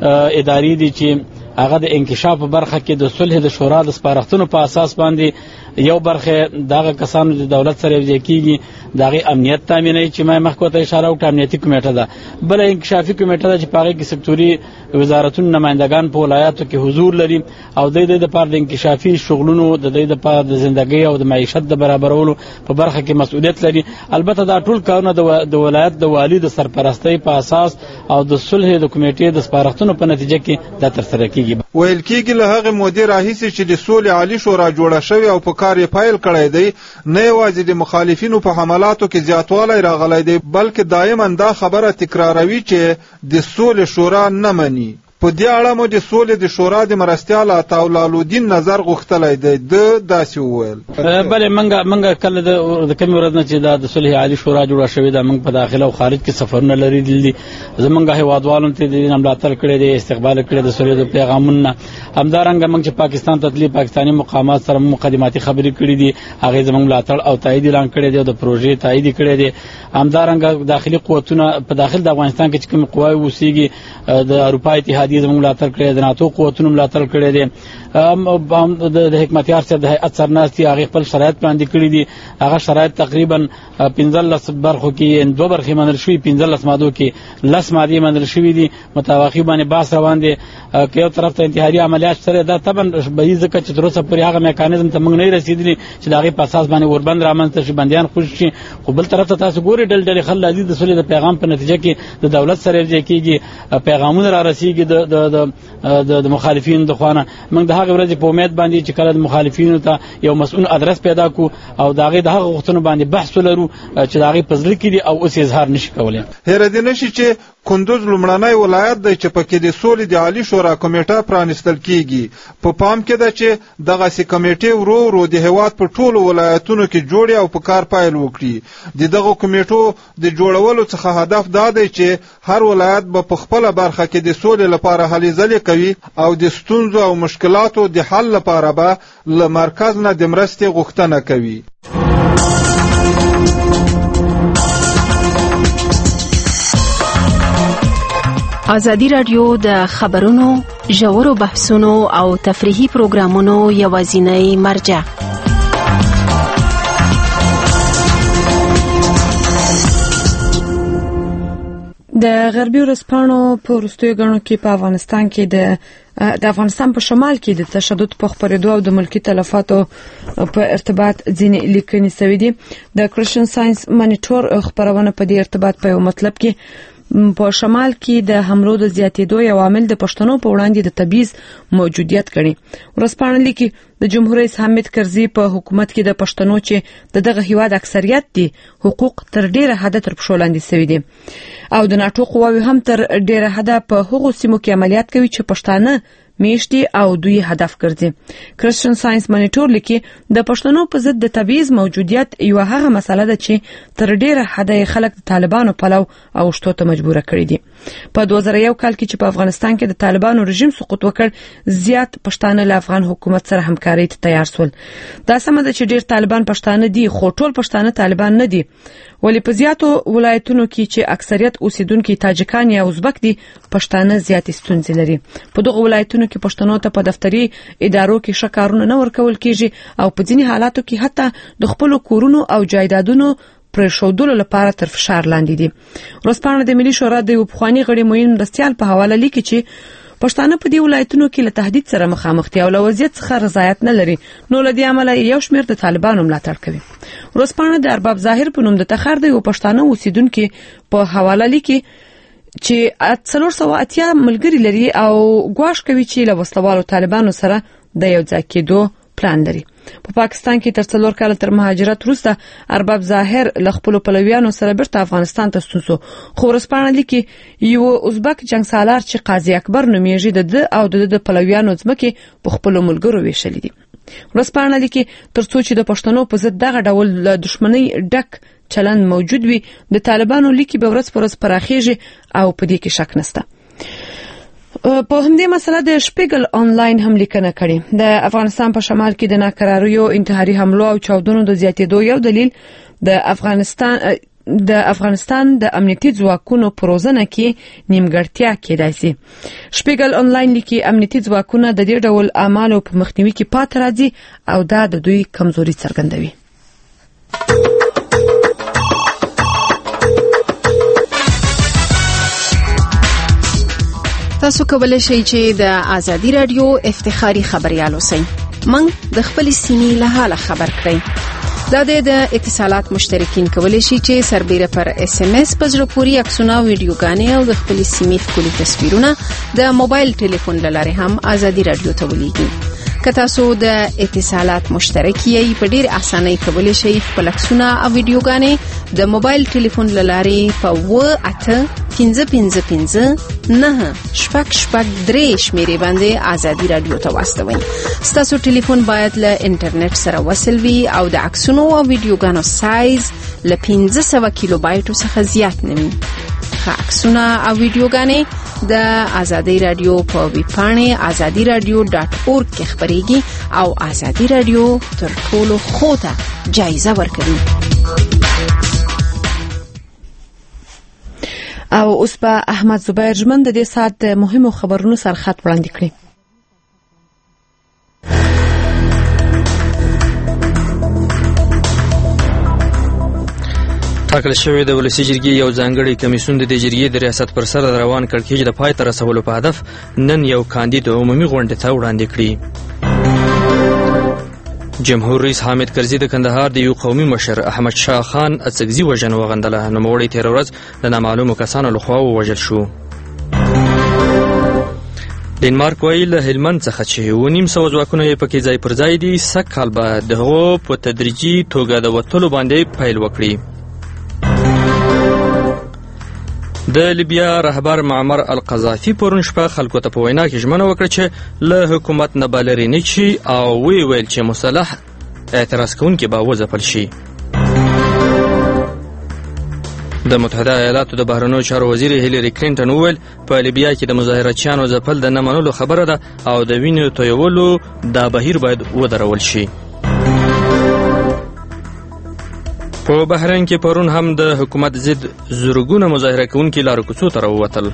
ادارې دي چې هغه د انکشاف په برخه کې د صلح د شورا د سپارښتنو په اساس باندې یو برخه دغه کسانو د دولت سره یوځای کېږي، د هغې امنیت تامینوي چې ما مخکې ورته اشاره وکړه، امنیتي کمیټه ده. بله انکشافي کمیټه ده چې په هغې کې سکټوري وزارتونو نمایندګان په ولایاتو کې حضور لري او د دې دپاره د انکشافي شغلونو د دې دپاره د زندګۍ او د معیشت د برابرولو په برخه کې مسؤلیت لري. البته دا ټول کارونه د ولایت د والي د سرپرستۍ په اساس او د صلح د کمیټې د سپارښتنو په نتیجه کې دا ترسره کېږي. ویل کېږي له هغې مودې راهیسې چې د سولې عالي شورا جوړه شوې او په کار یې پیل کړی دی، نه یوازې د مخالفینو په حملاتو کې زیاتوالی راغلی دی بلکې دایما دا خبره تکراروي چې د سولې شورا نه مني. په دې اړه مو د سولې د شورا د مرستیال عطاءالله الدین نظر غوښتلی دی. د داسې وویل بله منګه کله د کمی ورځ نه چې د صلح عالی شورا جوړه شوې ده، موږ په داخله او خارج کې سفرونه لري دي. زمونږ هیوادوالو ته د ملاتړ کړی دی، استقبال کړی د صلح د پیغامونه. همدارنګه موږ چې پاکستان ته تللي پاکستاني مقامات سره مقدماتي خبرې کړې دي، هغه زمونږ ملاتړ او تایید اعلان کړی دی او د پروژې تایید کړی دی. همدارنګه داخلي قوتونه په داخل د افغانستان کې چې کوم قواوې اوسېږي د اروپا اتحادیې زموږ ملاتړ کړی دی، د ناتو قوتونو ملاتړ کړی دی. د حکمتیار صاحب د هیئت سرناستي هغې خپل شرایط وړاندې کړي دي. هغه شرایط تقریبا 15 برخو کې 2 برخې منل شوي، 15 مادو کې 10 مادې منل شوي دي. متوقع باندې بحث روان دی که یو طرف ته انتحاري عملیات سره دا طبعا به ځکه چې تر اوسه پورې هغه میکانیزم ته موږ نه رسیدلی چې د هغې په اساس باندې اوربند رامنځته شي، بندیان خوشي شي. خو بل طرف ته تاسو ګورئ ډلې خلک راځي د سولې د پیغام په نتیجه کې د دولت سره یوځای کېږي، پیغامونه را رسېږي د مخالفینو د خوا نه. موږ د هغې ورځې په امید باندې چې کله د مخالفینو ته یو مسؤل ادرس پیدا کړو او د هغې د هغه غوښتنو باندې بحث ولرو چې د هغې په زړه کې دي او اوس اظهار نشي کولی. هېره دې نشي چې کندوز لومړنی ولایت دی چې پکې د سولې د عالي شورا کمیټه پرانیستل کیږي. په پام کې ده چې دغسې کمیټې ورو ورو د هېواد په ټولو ولایتونو کې جوړې او په کار پیل وکړي. د دغو کمیټو د جوړولو څخه هدف دا دی چې هر ولایت به په خپله برخه کې د سولې لپاره هلې ځلې کوي او د ستونزو او مشکلاتو د حل لپاره به له مرکز نه د مرستې غوښتنه کوي. ازادي راډیو د خبرونو، ژورو بحثونو او تفریحي پروګرامونو یوازینی مرجع. د غربي ورځپاڼو په وروستیو ګڼو کې په افغانستان کې د افغانستان په شمال کې د تشدد په خپرېدو او د ملکي تلفاتو په ارتباط ځینې لیکنې شوې دي. د کرسچن ساينس مانیټور خبرونه په دې ارتباط په یو مطلب کې په شمال کې د حملو د زیاتېدو یو عامل د پښتنو په وړاندې د تبعیض موجودیت ګڼي. ورځپاڼه لیکي د جمهور رئیس حامد کرزي په حکومت کې د پښتنو چې دغه هیواد اکثریت دي حقوق تر ډیره حد تر پښو لاندې شوي دي او د ناتو قواوې هم تر ډیره حد په هغو سیمو کې عملیات کوي چې پښتانه میشتي او دوی هدف ګرځي. کرسچن ساينس مانیټور لیکي د پښتنو په ضد د تبعیض موجودیت یو هغه مسله ده چې تر ډیره حد خلک د طالبانو پلو او شتو ته مجبور کړي دي. په 2001 کال کې چې په افغانستان کې د طالبانو رژیم سقوط وکړ، زیات پښتانه له افغان حکومت سره همکاري ته تیار شول. دا سمه ده چې ډیر طالبان پښتانه دي، خو ټول پښتانه طالبان نه دي. ولی په زیاتو ولایتونو کې چې اکثریت اوسیدونکو تاجکان یا ازبک دي، پښتانه زیات ستونزې لري. په دغه ولایتونو کې پښتنو ته په دفتري ادارو کې شکارونه نه ورکول کیږي او په ځینې حالاتو کې حتی د خپل کورونو او جایدادونو پر شودلو لپاره تر فشار لاندې دي. ورځپاڼه د ملي شورا د یو پخوانی غړي موین مرستیال په حواله لیکي چې پښتانه په دې ولایتونو کې له تهدید سره مخامخ دي او له وضعیت څخه رضایت نه لري، نو له دې امله یو شمېر د طالبانو ملاتړ کوي. ورځپاڼه د ارباب ظاهر په نوم د تخار د یو پښتانه اوسیدونکو په حواله لیکي چې 480 ملګري لري او ګواښ کوي چې له وسلوالو طالبانو سره د یو ځای کېدو پلان لري. په پاکستان کې تر 4 کال تر مهاجرت وروسته ارباب ظاهر له خپل پلویانو سره بیرته افغانستان ته ستون شو. خو ورځپاڼه لیکي یو ازبک جنگسالار چې قاضي اکبر نومیږي د او د پلویانو ځمکې په خپل ملګرو ویشلې دي. ورځپاڼه لیکي ترڅو چې د پښتنو په ضد دغه ډول دښمنۍ ډک چلند موجود وي، د طالبانو لیکي به ورځ پر ورځ پراخیږي او په دې کې شک نشته. په همدې مسله د شپیګل آنلاین هم لیکنه کړې. د افغانستان په شمال کې د ناکراریو، انتحاري حملو او چاودنو د زیاتېدو یو دلیل د افغانستان د امنیتي ځواکونو پروژنه کې نیمګړتیا کېدای شي. شپیګل آنلاین لیکي امنیتي ځواکونه د دې ډول اعمالو په مخنیوي کې پاتې راځي او دا د دوی کمزوري څرګندوي. تاسو کولای شئ چې د ازادي رادیو افتخاري خبريال اوسئ. موږ د خپل سیمې له حاله خبر کړئ. دا د اتصالات مشترکین کولای شي چې سربېره پر SMS په زړه پورې عکسونه، ویډیوګانې او د خپل سیمې ښکلي تصویرونه د موبایل ټلیفون له لارې هم ازادي رادیو ته ولېږي. که تاسو د اتصالات مشترکي په ډیر اسانۍ کولی شئ خپل عکسونه او ویډیوګانې د موبایل ټلیفون له لارې په 885559 شمیرې باندې آزادي رادیو ته واستوئ. ستاسو ټلیفون باید له انټرنیټ سره وصل وي او د عکسونو او ویډیوګانو سایز له 500 کیلو بایټو څخه زیات نه وي. عکسونه او ویډیوګانې د آزادي رادیو په ویب پاڼې azadiradio.org کې خبريږي او آزادي رادیو تر ټولو خوته جایزه ورکوي. او اوس په احمد زبیر جمن د دې سات مهمو خبرونو سرخط وړاندې کړي. ټاکل شوی د ولسی جرګې یو ځانګړی کمیسیون د جرګې د ریاست پر سر روان کړکېچ د پای ته رسولو په هدف نن یو کاندید عمومي غونډه ته وړاندې کړي. جمهور رئیس حامد کرزي د کندهار د یو قومي مشر احمد شاه خان اڅکزي وژنه وغندله. نوموړی تیر ورځ د نامعلومو کسانو لخوا ووژل شو. ډنمارک وایي له هلمند څخه چې 900 ځواکونه یې پکې ځای پر ځای دي سږ کال به دغو په تدریجي توګه د وتلو باندې پیل وکړي. د لیبیا رهبر معمر القذافي پرون شپه خلکو ته په وینا کې ژمنه وکړه چې له حکومت نه به لرې نه شي او ویل چې مسلح اعتراض کوونکي به وځپل شي. د متحده ایالاتو د بهرنیو چارو وزیر هیلری کلینټن وویل په لیبیا کې د مظاهرچیانو ځپل د نه منلو خبره ده او د وینې تویولو دا بهیر باید ودرول شي. په بحرین کې پرون هم د حکومت ضد زرګونه مظاهره کوونکي لارو کوڅو ته راووتل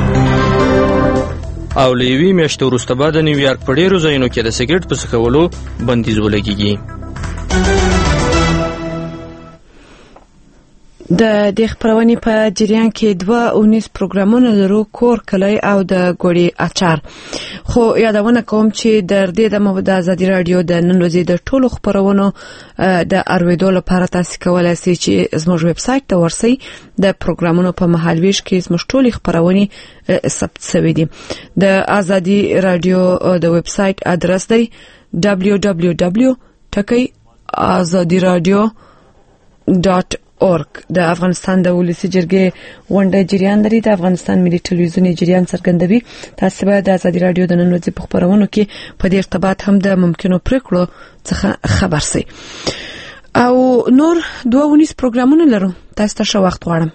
او له یوې میاشتې وروسته به د نیویارک په ډېرو ځایونو کې د سګرټ په څښلو بندیز ولګېږي. د دې خبرونې په جریان کې 2 پروګرامونه لرو، کور، کلی او د ګوړې اچار. خو یادونه کوم چې د دې د آزادي رادیو د نن ورځې د ټولو خبرونو د ارویدو لپاره تاسو کولای شئ چې زموږ ویب سټ ته ورسئ. د پروګرامونو په مهالويش کې زموږ ټولې خبرونه ثبت شوي دي. د آزادي رادیو د ویب سټ ادرس دی www.azadiradio.org. د افغانستان د ولسی جرګې غونډه جریان لري. د افغانستان ملي ټلویزیون جریان څرګندوي. تاسو به د آزادي رادیو د نن ورځې په خبرونو کې په دې ارتباط هم د ممکنو پریکړو څخه خبر شئ. او نور 2 پروګرامونه لرو. تاسو ته ښه وخت غواړم.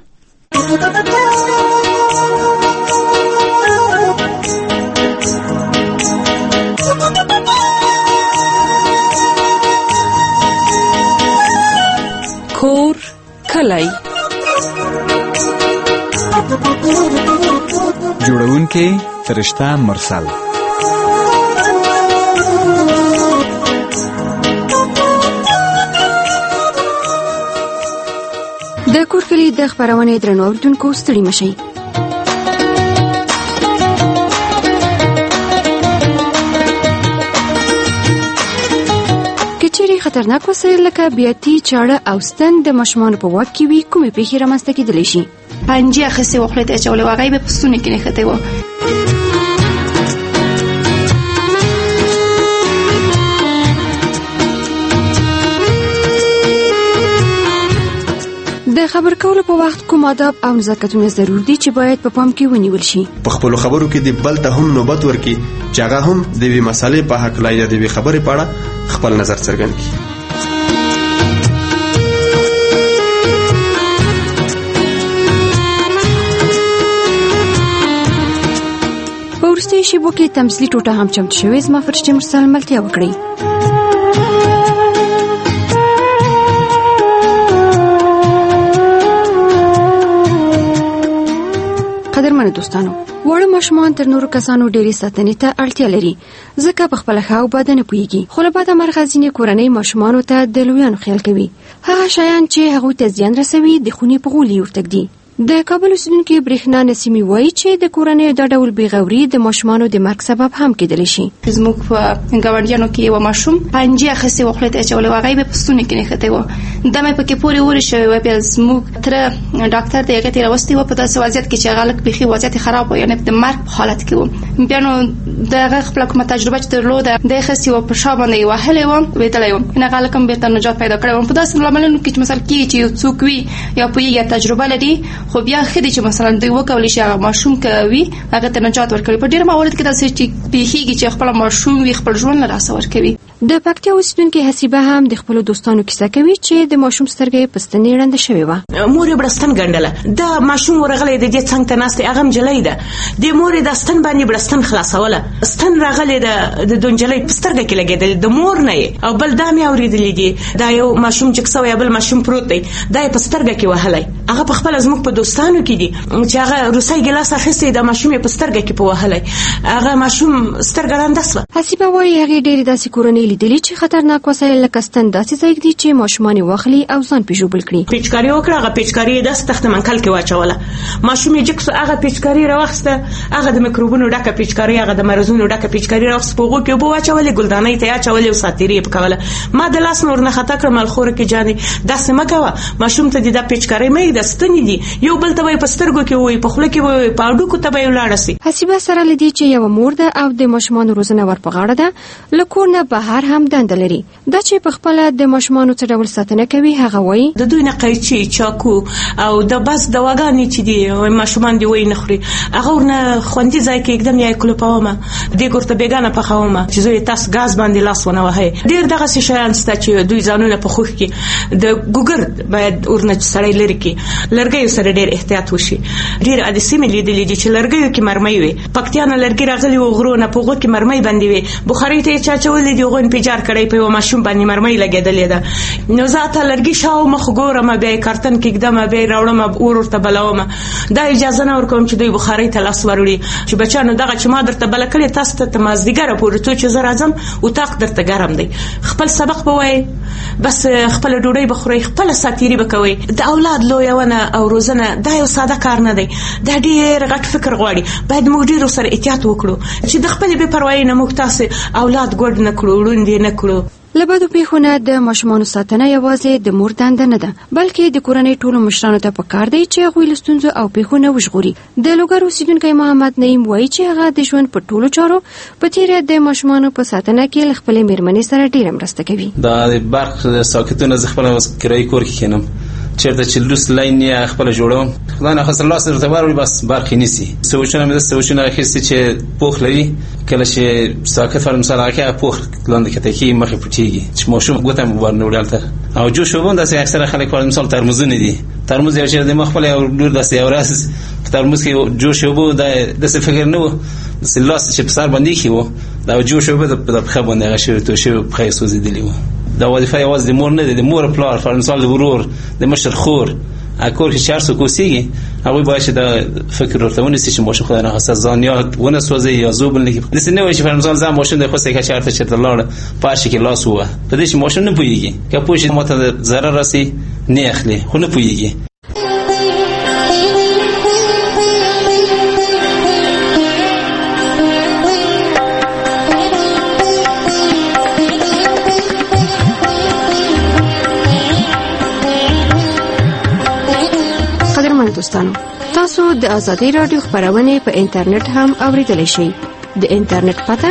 کور، کلی، جوړونکې فرشته مرسل. د کور کلی د خبرونې درنو اوریدونکو ستړي مشئ. کچېرې خطرناک وسایل لکه بیاتي، چاړه او ستن د ماشومانو په واک کې وي، کومې پیښې رامنځته کېدلی شي؟ پنجې اخیستې وه، خولې ته یې اچولې وه، هغه یې به په ستوني کې نښتې وه. د خبر کولو په وخت کوم آداب او نزاکتونه ضرور دي چې باید په پام کې ونیول شي. په خپلو خبرو کې د بل ته هم نوبت ورکړي چې هغه هم د یوې مسالې په هکله یا د یوې خبرې په اړه خپل نظر څرګند کړي. په وروستیو شیبو کې تمثیلي ټوټه هم چمتو شوې. زما فرشته مرسل ملتیا وکړئ. قدرمنو دوستانو، وړو ماشومان تر نورو کسانو ډېرې ساتنې ته اړتیا لري، ځکه په خپله ښه او بده نه پوهېږي. خو له بده مرغه ځینې کورنۍ ماشومانو ته د لویانو خیال کوي. هغه شیان چې هغوی ته زیان رسوي د خونې په غولي ورتږدي. د کابل اوسیدونکو برېښنا نسیمي وایي چې د کورنۍ د ډول بیغوري د ماشومانو د مرګ سبب هم کېدلی شي. زموږ په ګاونډیانو کې یو ماشوم پنجې اخیستې وه، خولې ته یې اچولې وه، هغه یې په ستوني کې نښتې وه، دم یې پکې پورې ورې شوې وه. بیا زموږ تره ډاکټر ته هغې ته یې راوستې وه په داسې وضعیت کې چې هغه لږ بیخي وضعیت یې خراب و، یعنې د مرګ په حالت کې و. بیا نو د هغه خپله کومه تجربه چې درلوده د یې اخیستې وه، په شا باندې یې وهلې وه، لوېدلی و. هغه هلک هم بېرته نجات پیدا کړی و. په داسې لاملونو کې چې مثلا کېږي چې یو څوک وي یا پوهېږي یا تجربه لري، خو بیا ښه دي چې مثلا دوی وکولی شي هغه ماشوم که وي هغه ته نجات ورکړي. په ډېر موارد کې داسې چې پېښېږي چې خپله ماشوم وي خپل ژوند له لاسه ورکوي. د پکتیا اوسیدونکې حسیبه هم د خپلو دوستانو کیسه کوي چې د ماشوم سترګه یې په ستنې ړنده شوې وه. مور یې بړستن ګنډله، دا ماشوم ورغلی د دې څنګ ته ناست دی، هغه نجلۍ ده، د مور یې د ستن باندې بړستن خلاصوله، ستن راغلی د نجلۍ په سترګه کې لګېدلې، د مور نه یې. او بل دا مې اورېدلي دي دا یو ماشوم چې کسه یا بل ماشوم پروت دی، دا یې په سترګه کې وهلی. هغه په خپله زموږ په دوستانو کې دي چې هغه روسۍ ګیلاس اخیستی، دا ماشوم یې په سترګه کې په وهلی، هغه ماشوم سترګه ړنده سوه. حسیبه وایي هغې ډېرې داسې کورنۍ لیدلي چې خطرناک وسایل لکه ستن داسې ځای ږدي چې ماشومان یې واخلي او ځان پې ژوبل کړي. پیچکاري وکړه، هغه پیچکاري یې داسې تخته منکل کې واچوله، ماشوم یې جګ سو، هغه پیچکاري راواخیسته، هغه د میکروبونو ډکه پیچکاري، هغه د مرضونو ډکه پیچکاري راواخیسته، په هغو کې اوبه واچولې، ګلدانۍ ته یې اچولې او ساتیري یې پکوله. ما د لاس نه ورنه خطا کړم، الخوره کې جانې داسې مه کوه، ماشوم ته دې دا پیچکاري مه یږده، ستنې دي، یو بل ته به یې په سترګو کې ووایي، په خوله کې به ووایي، په هډوکو ته به یې ولاړه سي. حسیبه سره له دې چې یوه مور ده او د ماشومانو روزنه ور په غاړه ده، له کور نه بهر هم دنده لري. دا چې په خپله د ماشومانو څه ډول ساتنه کوي، هغه وایي د دوی نه قیچي، چاکو او د بس دواګانې چې دي ماشومان دي وایي نه خوري، هغه ورنه خوندي ځای کې ږدم یا یې کلوپومه، دېګ ورته بېګانه پخومه چې زوی تاسو ګاز باندې لاس ونه وهئ. ډېر دغسې شیان شته چې دوی ځانونه په خوښ کې د ګوګرد باید ورنه سړی لرې کړي، لرګیو سره ډېر احتیاط وشي. ډېر حادثې مې لیدلې دي چې لرګیو کې مرمۍ وي، پکتیا نه لرګي راغلي وو غرو نه، په هغو کې مرمۍ بندې وي، بخارۍ ته یې چا اچولې دي، هغو انفجار کړی، په یوه ماشوم باندې مرمۍ لګېدلې ده. نو زه ته لرګي شاومه خو ګورمه، بیا یې کارتن کې ږدمه، بیا یې راوړمه، اور ورته بلومه. دا اجازه نه ورکوم چې دوی بخارۍ ته لاس وروړي چې بچیانو دغه چې ما درته بله کړې تاسو ته تر مازدیګره پورې څو چې زه راځم اتاق درته ګرم دی، خپل سبق به وایئ، بس خپله ډوډۍ به خورئ، خپله ساتیري به کوئ. د اولاد لویونه او روزنه دا یو ساده کار نه دی، دا ډېر غټ فکر غواړي. باید موږ ډېر ورسره احتیاط وکړو چې د خپلې بې پروایۍ نه موږ تاسې اولاد ګوډ نه کړو، ړوند یې نه کړو. له بدو پیښو نه د ماشومانو ساتنه یوازې د مور دنده نه ده، بلکې د کورنۍ ټولو مشرانو ته پکار دی چې هغوی له ستونزو او پیښو نه وژغوري. د لوګر اوسیدونکی محمد نعیم وایي چې هغه د ژوند په ټولو چارو په تیره د ماشومانو په ساتنه کې له خپلې مېرمنې سره ډېره مرسته کوي. د برق ساکتونه زه خپله کرایي کور کې کښېنم، چېرته چې لوس لاین یې خپله جوړوم، خدای ناخواسته لاس درته ورولي بس برق یې نیسي. سوچونه مې داسې سوچونه اخیستي چې پوخ لري، کله چې ساکت فر مثال هغه کې پوخ لاندې کته کې مخې پټېږي چې ماشوم ګوته مو ورنه وړل ته. او جوش وبون داسې اکثره خلک فر مثال ترموزونه دي، ترموز یو چې د مخ خپل یو لور داسې یو راس په ترموز کې جوش وبو داسې فکر نه و، داسې لاس چې په سر باندې کې و، دا جوش وبو د پښه باندې هغه شوی تو شوی پښه یې سوځېدلې وه. دا وظیفه یوازې د مور نه ده، د مور پلار فر مثال د ورور د مشر خور کور کې چې هر څوک اوسېږي هغوی باید چې دا فکر ورته ونیسي چې ماشوم خدای ناخواسته ځان یا ونه سوځي یا زوبل نه کړي. داسې نه وایي چې فر مثال زه ماشوم دی خوستی که چېرته لاړه په هر شي کې لاس ووهه، په دې چې ماشوم نه پوهېږي، که پوه شي ما ته ضرر راسي نه اخلي، خو نه پوهېږي. دوستانو، تاسو د آزادۍ رادیو خبرونه په انټرنیټ هم اوریدلی شئ. د انټرنیټ پته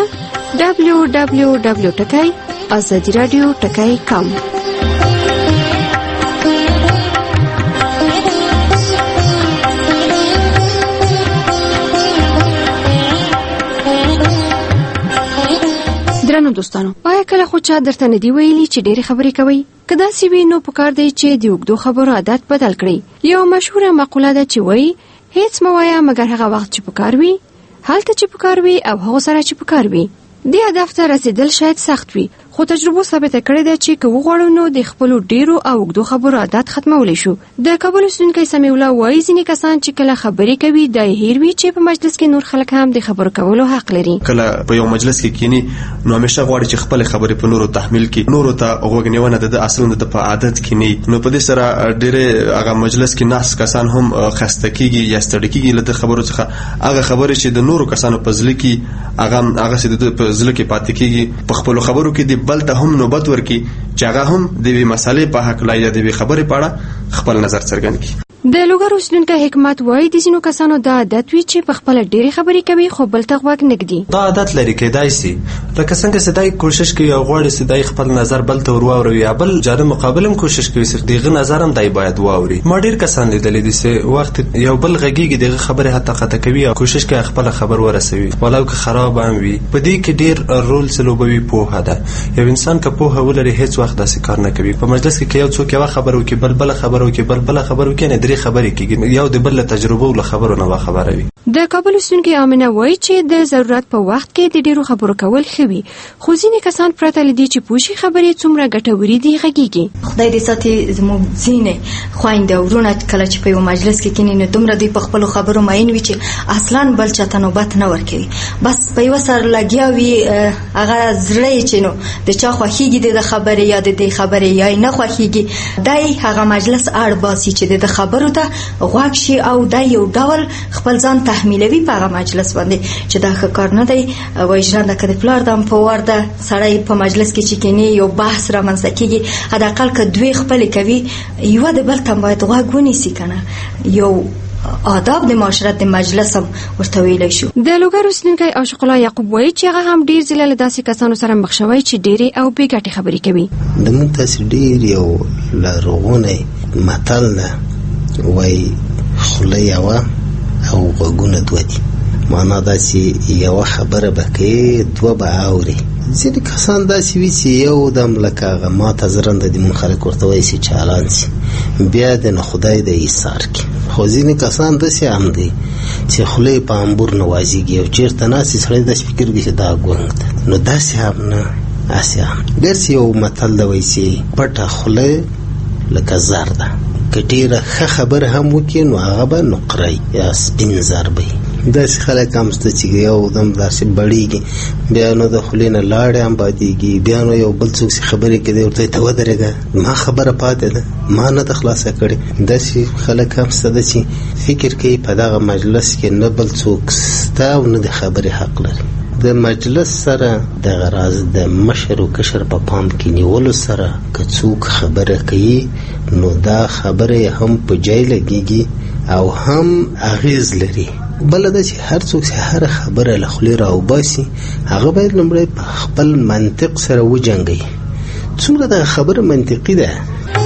www.azadiradio.com. درنو دوستانو، آیا کله خو چا درته نه دی ویلي چې ډېرې خبرې کوئ؟ که داسې وي نو پکار دی چې د اوږدو خبرو عادت بدل کړئ. یو مشهوره مقوله ده چې وایي هیڅ مه وایه مګر هغه وخت چې پکار وي، هلته چې پکار وي او هغو سره چې پکار وي. دې هدف ته رسیدل شاید سخت وي، خو تجربه ثابته کړې ده چې که وغواړو نو د خپل ډیرو او اوږدو خبرو عادت ختمولی شو. د کابل اوسیدونکی سمیع الله وایي ځینې کسان چې کله خبرې کوي دا هیر وي چې په مجلس کې نور خلک هم د خبرو کولو حق لري. کله په یو مجلس کې کینی نو همیشه غواړي چې خپل خبرې په نورو تحمیل کړي، نورو ته غوږنیونه د اصلونو د په عادت کې نه. نو په دې سره ډېر هغه مجلس کې ناس کسان هم خسته کیږي یا ستړي کیږي له خبرو څخه. هغه خبرې چې د نورو کسانو په ځل کې هغه چې د په ځل کې پاتې کیږي، په خپل خبرو کې د بل ته هم نوبت ورکي چې هغه هم د وی مسالې په حق لا یا د وی خبرې په اړه خپل نظر څرګند کړي. د لوګر اوسیدونکی حکمت وایي د ځینو کسانو دا عادت وي چې په خپل ډېری خبرې کوي خو بل ته غوږ نه ږدي. دا عادت لري کېدای شي لکه څنګه چې دای کوشش کوي او غواړي چې دای خپل نظر بل ته ورواوروي یا بل جانب مقابل هم کوشش کوي چې دغه نظر هم دای باید واوري. ما ډېر کسان لیدلي دي چې وخت یو بل غږیږي دغه خبره حتی قطع کوي او کوشش کوي خپل خبر ورسوي ولو که خراب هم وي. په دې کې ډېر رول سلوبوي پوهه ده. یو انسان که پوهه ولري هیڅ وخت داسې کار نه کوي. په مجلس کې یو څوک یو خبر وکړي بل خبر وکړي بل خبر وکړي نه درې خبرې کیږي یو د بل تجربه او خبرو نه خبره وي. د کابل اوسیدونکي امنه وایي چې د ضرورت په وخت کې د ډیرو خبرو کول ښه وي خو ځینې کسان پرته له دې چې پوښي خبرې څومره ګټورې دي غږیږي. خدای دې ساتي زموږ ځینې خویندې او ورونه کله چې په یو مجلس کې کینی نو دومره دوی په خپلو خبرو ماین وي چې اصلا بل چاته نوبت نه ورکوي، بس په یوه سر لګیا وي هغه زړه یې چې نو د چا خوښېږي د خبرې یا د دې خبرې یا یې نه خوښېږي دی هغه مجلس اړ باسي چې د خبرو ته غوږ شي او دا یو ډول خپل ځان تحمیلوي په هغه مجلس باندې چې دا ښه کار نه دی. وایي ژرنده که د پلار دم په وار ده سړی په مجلس کې چې کینې یو بحث رامنځته کېږي حداقل که دوی خپلې کوي یوه د بل ته باید غوږ ونیسي که نه. یو آداب د معاشرت د مجلس هم ورته ویلی شو. د لوګر اوسیدونکی عاشق الله یعقوب وایي چې هغه هم ډېر ځله له داسې کسانو سره مخ شوی چې ډېرې او بې ګټې خبرې کوي. د موږ داسې ډېر یو لرغونی متل ده وایي خوله یوه او غوږونه دوه دي. معنا داسې یوه خبره به کوي دوه به اوري. ځینې کسان داسې وي چې یو دم لکه هغه ماته زرنده دي مونږ خلک ورته وایي چې چالان سي بیا د نه خدای د ایثار کړي. خو ځینې کسان داسې هم دي چې خوله یې په امبور نه وازېږي او چېرته ناست سړی داسې فکر کوي چې دا ګونګ ده. نو داسې هم نه هسې هم ګرسې یو متل ده وایي چې پټه خوله لکه زر ده که ډېره ښه خبره هم وکړي نو هغه به نقری یا سپین زر به وي. داسې خلک هم شته چې یو دم داسې بړېږي بیا نو د خولې نه لاړې هم بادېږي بیا نو یو بل څوک چې خبرې کوي ورته ته ودرېږه ما خبره پاتې ده ما نه ده خلاصه کړې. داسې خلک هم شته چې فکر کوي په دغه مجلس کې نه بل څوک شته او نه د خبرې حق لري. د مجلس سره دغه راز د مشر او کشر په پام کې نیولو سره که څوک خبره کوي نو دا خبره هم په ځای لګیږي او هم اغیز لري. بل دا چې هر څوک چې هر خبره له خولې راوباسي هغه باید لومړی په خپل منطق سره وجنګي څومره دا خبره منطقي ده.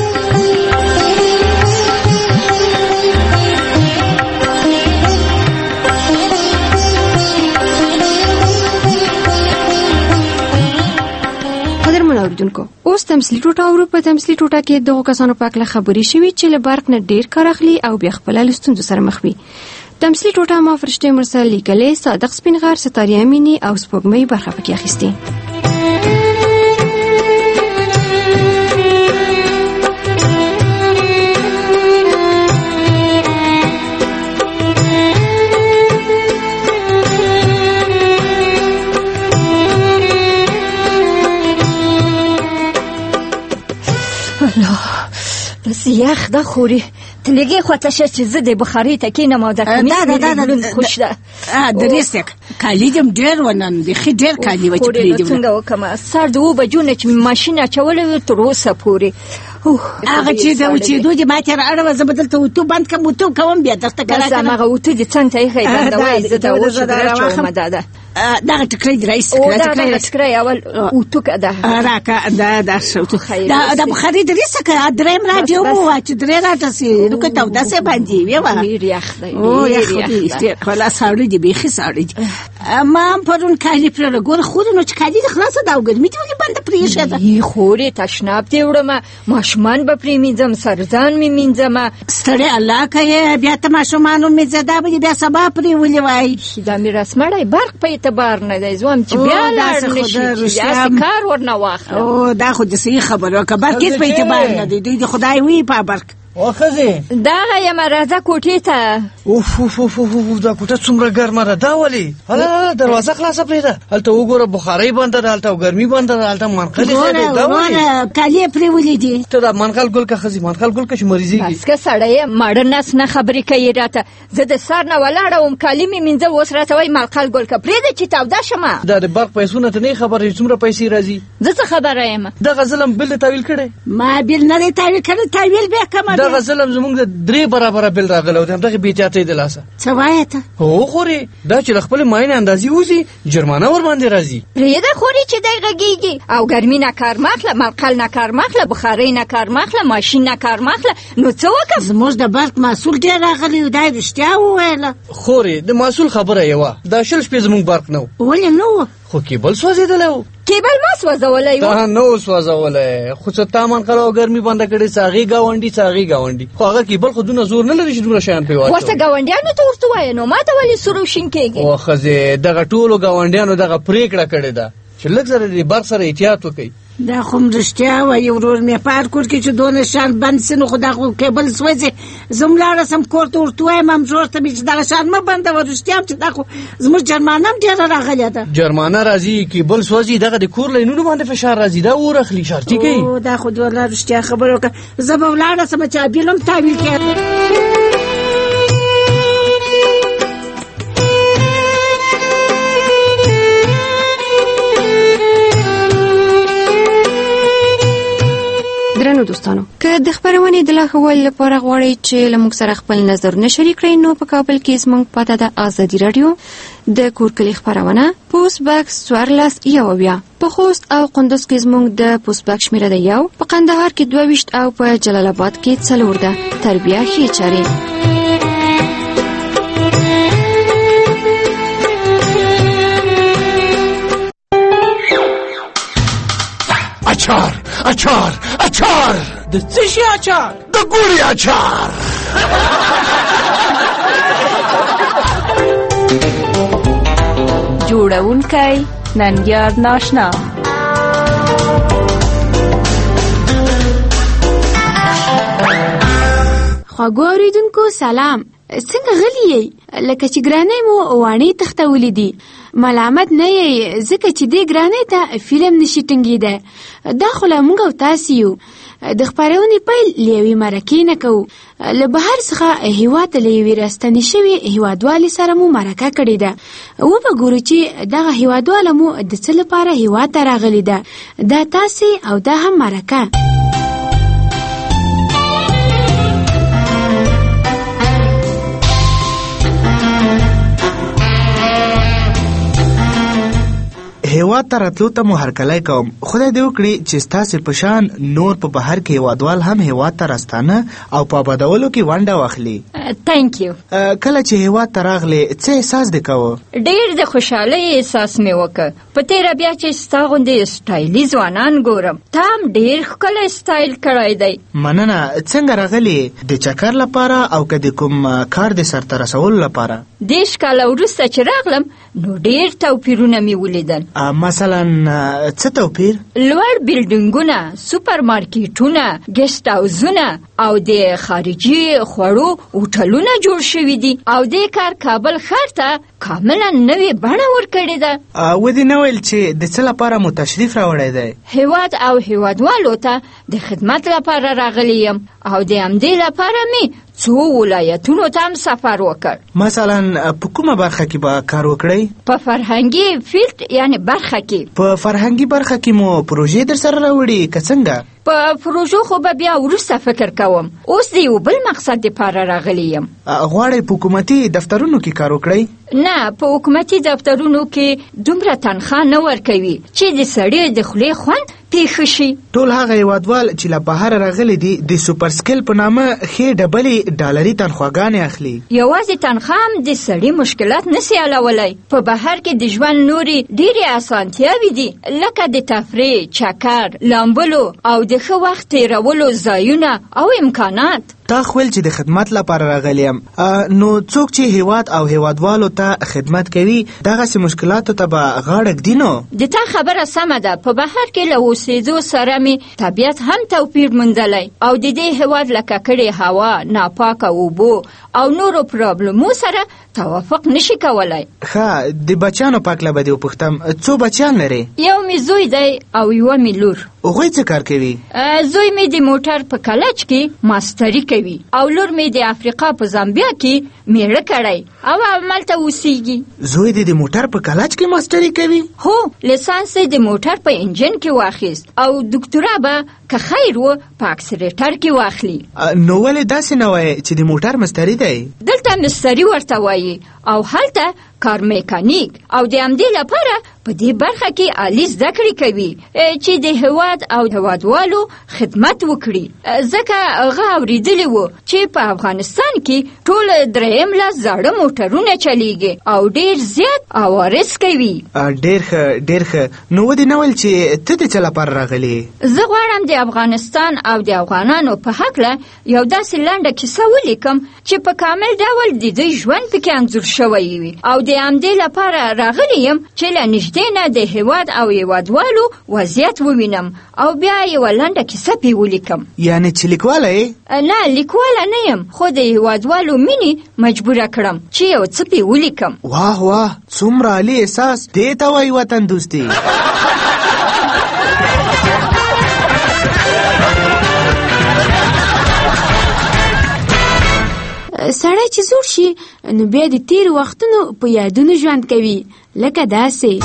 اوس تمثیلي ټوټه اورو. په تمثیلي ټوټه کې دغو کسانو په اړه خبرې شوي چې له برق نه ډېر کار اخلي او بیا خپله له ستونزو سره مخ وي. تمثیلي ټوټه ما فرشته مرسل لیکلې، صادق سپینغر، ستاریا امینی او سپوږمۍ برخه پکې اخیستې. یخ ده خوري تلګي خواته شه چې زه د بخاري ته کینم او د کمیس مې خوش ده. درېسک کالي دم ډېر ونن دي خې ډېر کالي و چې پرې دي. څنګه وکم سر 2 بجو نه چې ماشين اچولې تر اوسه پوري هغه چې دا چې دوی ماته راړه زه بدلته وته بند کوم وته کوم بیا درته کړه هغه وته دي څنګه یې خې بندوي زه ته اوسه راچوم ده دا ټکرې درایس ټکرې اول وته کده راکا دا شو دا بخاري درېسک درېم راډیو مو چې درې راته سي نو کته دا څه باندې وی و ډېر یخ دی ډېر خلاص ساړی دی بيخي ساړی ما پرون کالي پر لګور خو نو چې کالي خلاص دا وګد میته کې بند پریشه ده یي خوري تشناب دی وړم ماشومان ماشومان به پرې مینځم سرځان مې مینځم. ستړی الله کوي بیا ته ماشومانو مینځه دا به بیا سبا پرې ولې وایي. دا مې رسمړی برق په اعتبار نه دی زوم چې بیا لاړ نشي داسې کار ورنه واخلم. او دا خو د صحیح خبره که برق هېڅ په اعتبار نه دی دوی د خدای وي په برق. او ښځې دغه یم راځه کوټې ته. اوف اوف اوف اوف دا کوټه څومره ګرمه ده دا ولې هله دروازه خلاصه پرېږده هلته وګوره بخارۍ بنده ده هلته ګرمي بنده ده هلته منقلې ځای دا ولې کالي یې پرېولي دي. ته دا منقل ګل که ښځې منقل ګل که چې مریضېږي. بس که سړی ماړه نس نه خبرې کوي راته زه د سر نه ولاړه وم کالي مې مینځه اوس راته وایي منقل ګل که پرېږده چې توده شمه. دا د برق پیسونه ته نه خبره څومره پیسې راځي. زه څه خبره یم دغه ظلم بل دې تاویل کړی. ما بل نه دی تاویل کړی تاویل بیا کومه دغه ظلم زموږ د 3 برابره بل راغلی او د همدغې بې احتیاطۍ د لاسه. څه وایې ته؟ هو خورې دا چې له خپلې معینې اندازې وځي جرمانه ورباندې راځي. پرېږده خورې چې دی غږېږي او ګرمي نه کار ماخله منقل نه کار ماخله بخارۍ نه کار ماخله ماشین نه کار ماخله نو څه وکړم. زموږ د برق محصول ډېر راغلی و دا یې رښتیا وویله. خورې د محصول خبره یې وه دا 20 شپې زموږ برق نه و. ولې نه و؟ خو کیبل سوځېدلی و. کیبل ما سوځولی و. تا نه و سوځولی خو څه تا منقل او ګرمي بنده کړې څه هغې ګاونډي څه هغې ګاونډي خو هغه کیبل خو دونه زور نه لري چې دومره شیان پرې واچوي. ورته ګاونډیانو ته ورته وایه نو ما ته ولې سور او شین کېږي. او ښځې دغه ټولو ګاونډیانو دغه پرېکړه کړې ده چې لږ زره د برق سره احتیاط وکړي. دا خو رښتیا وایي ورور مې په هر کور کې چې دونه شیان بند سي نو خو دا خو کیبل سوځي. زه هم لاړه سم کور ته ورته وایم همزور ته مې چې دغه شیان مه بندوه رښتیا هم چې دا خو زموږ جرمانه هم ډېره راغلې ده. جرمانه راځي کیبل سوځي دغه د کور لینونو باندې فشار راځي دا اور اخلي شرطي کوي. دا خو والله رښتیا خبره وکړه زه به ولاړه سمه چې بیل هم تاویل کړم. درنو دوستانو که د خبرونې د لا ښه والي لپاره غواړئ چې له موږ سره خپل نظرونه شریک کړئ نو په کابل کې زموږ پته ده ازادي راډیو د کورکلي خبرونه پوسټ باکس 14 په خوست او قندوز کې زموږ د پوسټ باکس شمیره ده 1 په قندهار کې 22 او په جلال آباد کې 4 ده تربیه ښې چارې. اچار اچار اچار د څه شي اچار؟ د ګوړې اچار. جوړونکی ننګیار ناشنا. خواږو اوریدونکو سلام څنګه غلی یې لکه چې ګرانۍ مو وانې تختولې دي ملامت نه یې ځکه چې دې ګرانۍ ته فلم نشي ټینګېدی دا خو له موږ او تاسې یو د خپرونې پیل له یوې مرکې نه کوو له بهر څخه هېواد ته له یوې راستنې شوې هېوادوالې سره مو مرکه کړې ده وبګورو چې دغه هېوادواله مو د څه لپاره هېواد ته راغلې ده دا تاسې او دا هم مرکه. هیواد ته راتلو ته مو هرکلی کوم خدای دې وکړي چې ستاسې په شان نور په بهر کې هیوادوال هم هیواد ته راستانه او په آبادولو کې ونډه واخلي. تhank you. کله چې هیواد ته راغلې څه احساس دې کوه؟ ډېر د خوشحالۍ احساس مې وکړ په تېره بیا چې ستا غوندې سټایلي ځوانان ګورم تا هم ډېر ښکلی سټایل کړی دی. مننه. څنګه راغلې د چکر لپاره او که د کوم کار د سرته رسولو لپاره؟ 10 کاله وروسته چې راغلم نو ډېر توپیرونه مې ولیدل. مثلا څه توپیر؟ لوړ بیلډینګونه سوپر مارکیټونه ګیسټ هاوسونه او د خارجي خوړو هوټلونه جوړ شوي دي او دې کار کابل ښار ته کاملا نوې بڼه ورکړې ده. ودې نه ویل چې د څه لپاره مو تشریف راوړی دی؟ هیواد او هیوادوالو ته د خدمت لپاره راغلی یم او د همدې لپاره مې څو ولایتونو ته هم سفر وکړ. مثلا په کومه برخه کې به کار وکړئ؟ په فرهنګي فیلډ یعنی برخه کې. په فرهنګي برخه کې مو پروژې در سره راوړي که څنګه؟ په پروژو خو به بیا وروسته فکر کوم اوس د یو بل مقصد دپاره راغلی یم. غواړئ په حکومتي دفترونو کې کار وکړئ؟ نه په حکومتي دفترونو کې دومره تنخواه نه ورکوي چې د سړي د خولې خوند پیښ شي. ټول هغه هیوادوال چې له بهر راغلي دي د سوپر سکل په نامه ښې ډبلې ډالري تنخواګانې اخلي. یوازې تنخوا هم د سړي مشکلات نسي حلولی. په بهر کې د ژوند نورې ډېرې اسانتیاوې دي لکه د تفریح، چکر، لامبلو او د ښه وخت تېرولو ځایونه او امکانات. تا خویل چې د خدمت لپاره راغلی یم، نو څوک چې هیواد او هیوادوالو ته خدمت کوي دغسې مشکلاتو ته به غاړه ږدي. نو د تا خبره سمه ده. په بهر کې له اوسېدو سره مې طبیعت هم توپیر موندلی او د دې هیواد له ککړې هوا، ناپاکه اوبو او نورو پرابلمو سره توافق نشي کولی. ښه، د بچیانو په هکله به دې وپوښتم، څو بچیان لرې؟ یو مې زوی دی او یوه مې لور. هغوی څه کار کوي؟ زوی مې د موټر په کلچ کې ماستري کوي او لور مې د افریقا په زامبیا کې میړه کړی او همالته اوسیږي. زوی دې د موټر په کلچ کې ماستري کوي؟ هو، لیسانس یې د موټر په انجن کې واخیست او دکتورا به که خیر و په اکسلیټر کې واخلي. نو ولې داسې نه وایې چې د موټر مستري دی؟ دلته مستري ورته وایي او هلته کار میکانیک او د همدې لپاره په دې برخه کې عالي زده کړې کوي چې د هیواد او هیوادوالو خدمت وکړي. ځکه هغه اورېدلی و چې په افغانستان کې ټول دریم لاس زاړه موټرونه چلیږي او ډېر زیات عوارض کوي. ډېر ښه، ډېر ښه. نو ودې نه ویل چې ته د څه لپاره راغلې؟ زه غواړم د افغانستان او د افغانانو په هکله یو داسې لنډه کیسه ولیکم چې په کامل ډول د دوی ژوند پکې انځور شوی وي او د همدې لپاره راغلی یم چې له نږدې نه د هیواد او هیوادوالو وضعیت ووینم او بیا یوه لنډه کیسه پې ولیکم. یعنې چې لیکواله یې؟ نه، لیکواله نه یم، خو د هیوادوالو مینې مجبوره کړم چې یو څه پې ولیکم. واه واه، څومره عالي احساس! دې ته وایي وطن دوستي. سړی چې زوړ شي نو بیا د تیر وختونو په یادونو ژوند کوي، لکه داسې.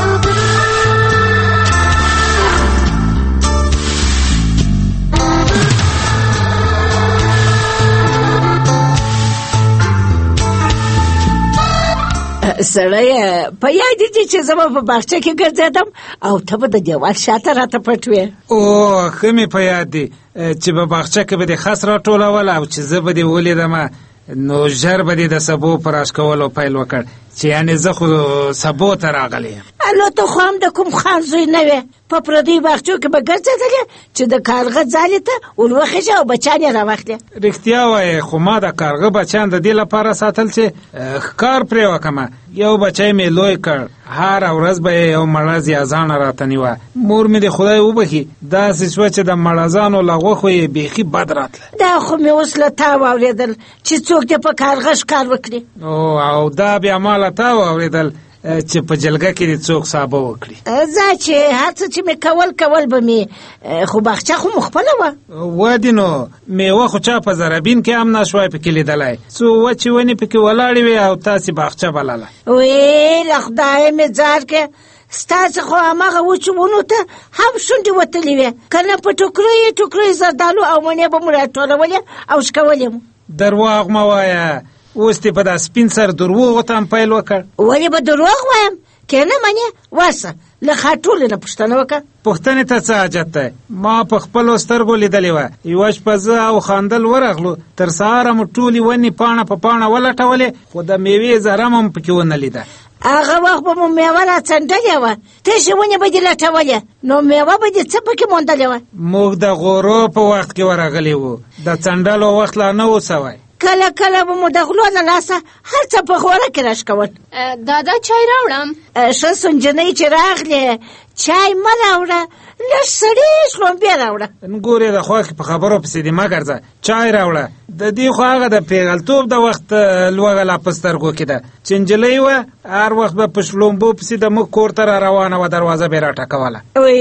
سړی په یاد دي چې زما په باغچه کې ګرځېدم او ته به د دیوال شاته راته پټ وې. او ښه مې په یاد دي چې په باغچه کې به دې خس راټولول او چې زه به دې ولیدم نو ژر به دې د سبو په راش کولو پیل وکړ چې یعنې زه خو سبو ته راغلی یم. نو ته خو هم د کوم خان زوی نه وې، په پردیو باغچو کې به ګرځېدلې چې د کارغه ځالې ته ور وخېژه او بچیان یې راواخلې. رښتیا وایې، خو ما د کارغه بچیان د دې لپاره ساتل چې ښکار پرې وکړم. یو بچی مې لوی کړ، هره ورځ به یې یو مړز یا زاڼه راته نیوه. مور مې د خدای وبخي داسې شوه چې د مړزانو له غوښو یې بیخي بد راتله. دا خو مې اوس له تا واورېدل چې څوک دې په کارغه ښکار وکړي. او دا بیا ما له تا واورېدل چې په جلګه کې دې څوک سابه وکړي. زه چې هر څه چې مې کول به مې، خو باغچه خو مو خپله وه. ودې نو میوه خو چا په زرابین کې هم نشوای پکې لیدلی، څو وچې ونې پکې ولاړې وې او تاسې باغچه بلله. ویې له خدایه مې ځار کې ستاسې خو هماغه وچو ونو ته هم شونډې وتلې وې، که نه په ټوکرۍ زردالو او مڼې به مو راټولولې او شکولې مو. درواغ مه وایه، اوس دې په دا سپین سر دروغو ته هم پیل وکړ. ولې به دروغ وایم؟ که نه منې ورسه له خاټولې نه پوښتنه وکړه. پوښتنې ته څه حاجت دی؟ ما په خپلو سترګو لیدلې وه، یوه شپه زه او خاندل ورغلو، تر سهاره مو ټولې ونې پاڼه په پاڼه ولټولې، خو د میوې ذره هم پکې ونه لیده. هغه وخت به مو میوه را څنډلې وه، تشې ونې به دې لټولې، نو میوه به دې څه پکې موندلې وه؟ موږ د غورو په وخت کې ورغلي وو، د څنډلو وخت لا نه و سوی. کله به مو د غلو له لاسه هر څه په خوره کې راښکول. دادا چای راوړم؟ ښه سنجنۍ چې راغلې، چای مه راوړه، لږ سړې شلومبې راوړه. ګورې د خوښې په خبرو پسې دې مه ګرځه، چای راوړه. د دې خو هغه د پیغلتوب د وخت لوږه لا په سترګو کې ده چې نجلۍ وه، هر وخت به په شلومبو پسې د موږ کور ته را روانه وه، دروازه به یې راټکوله.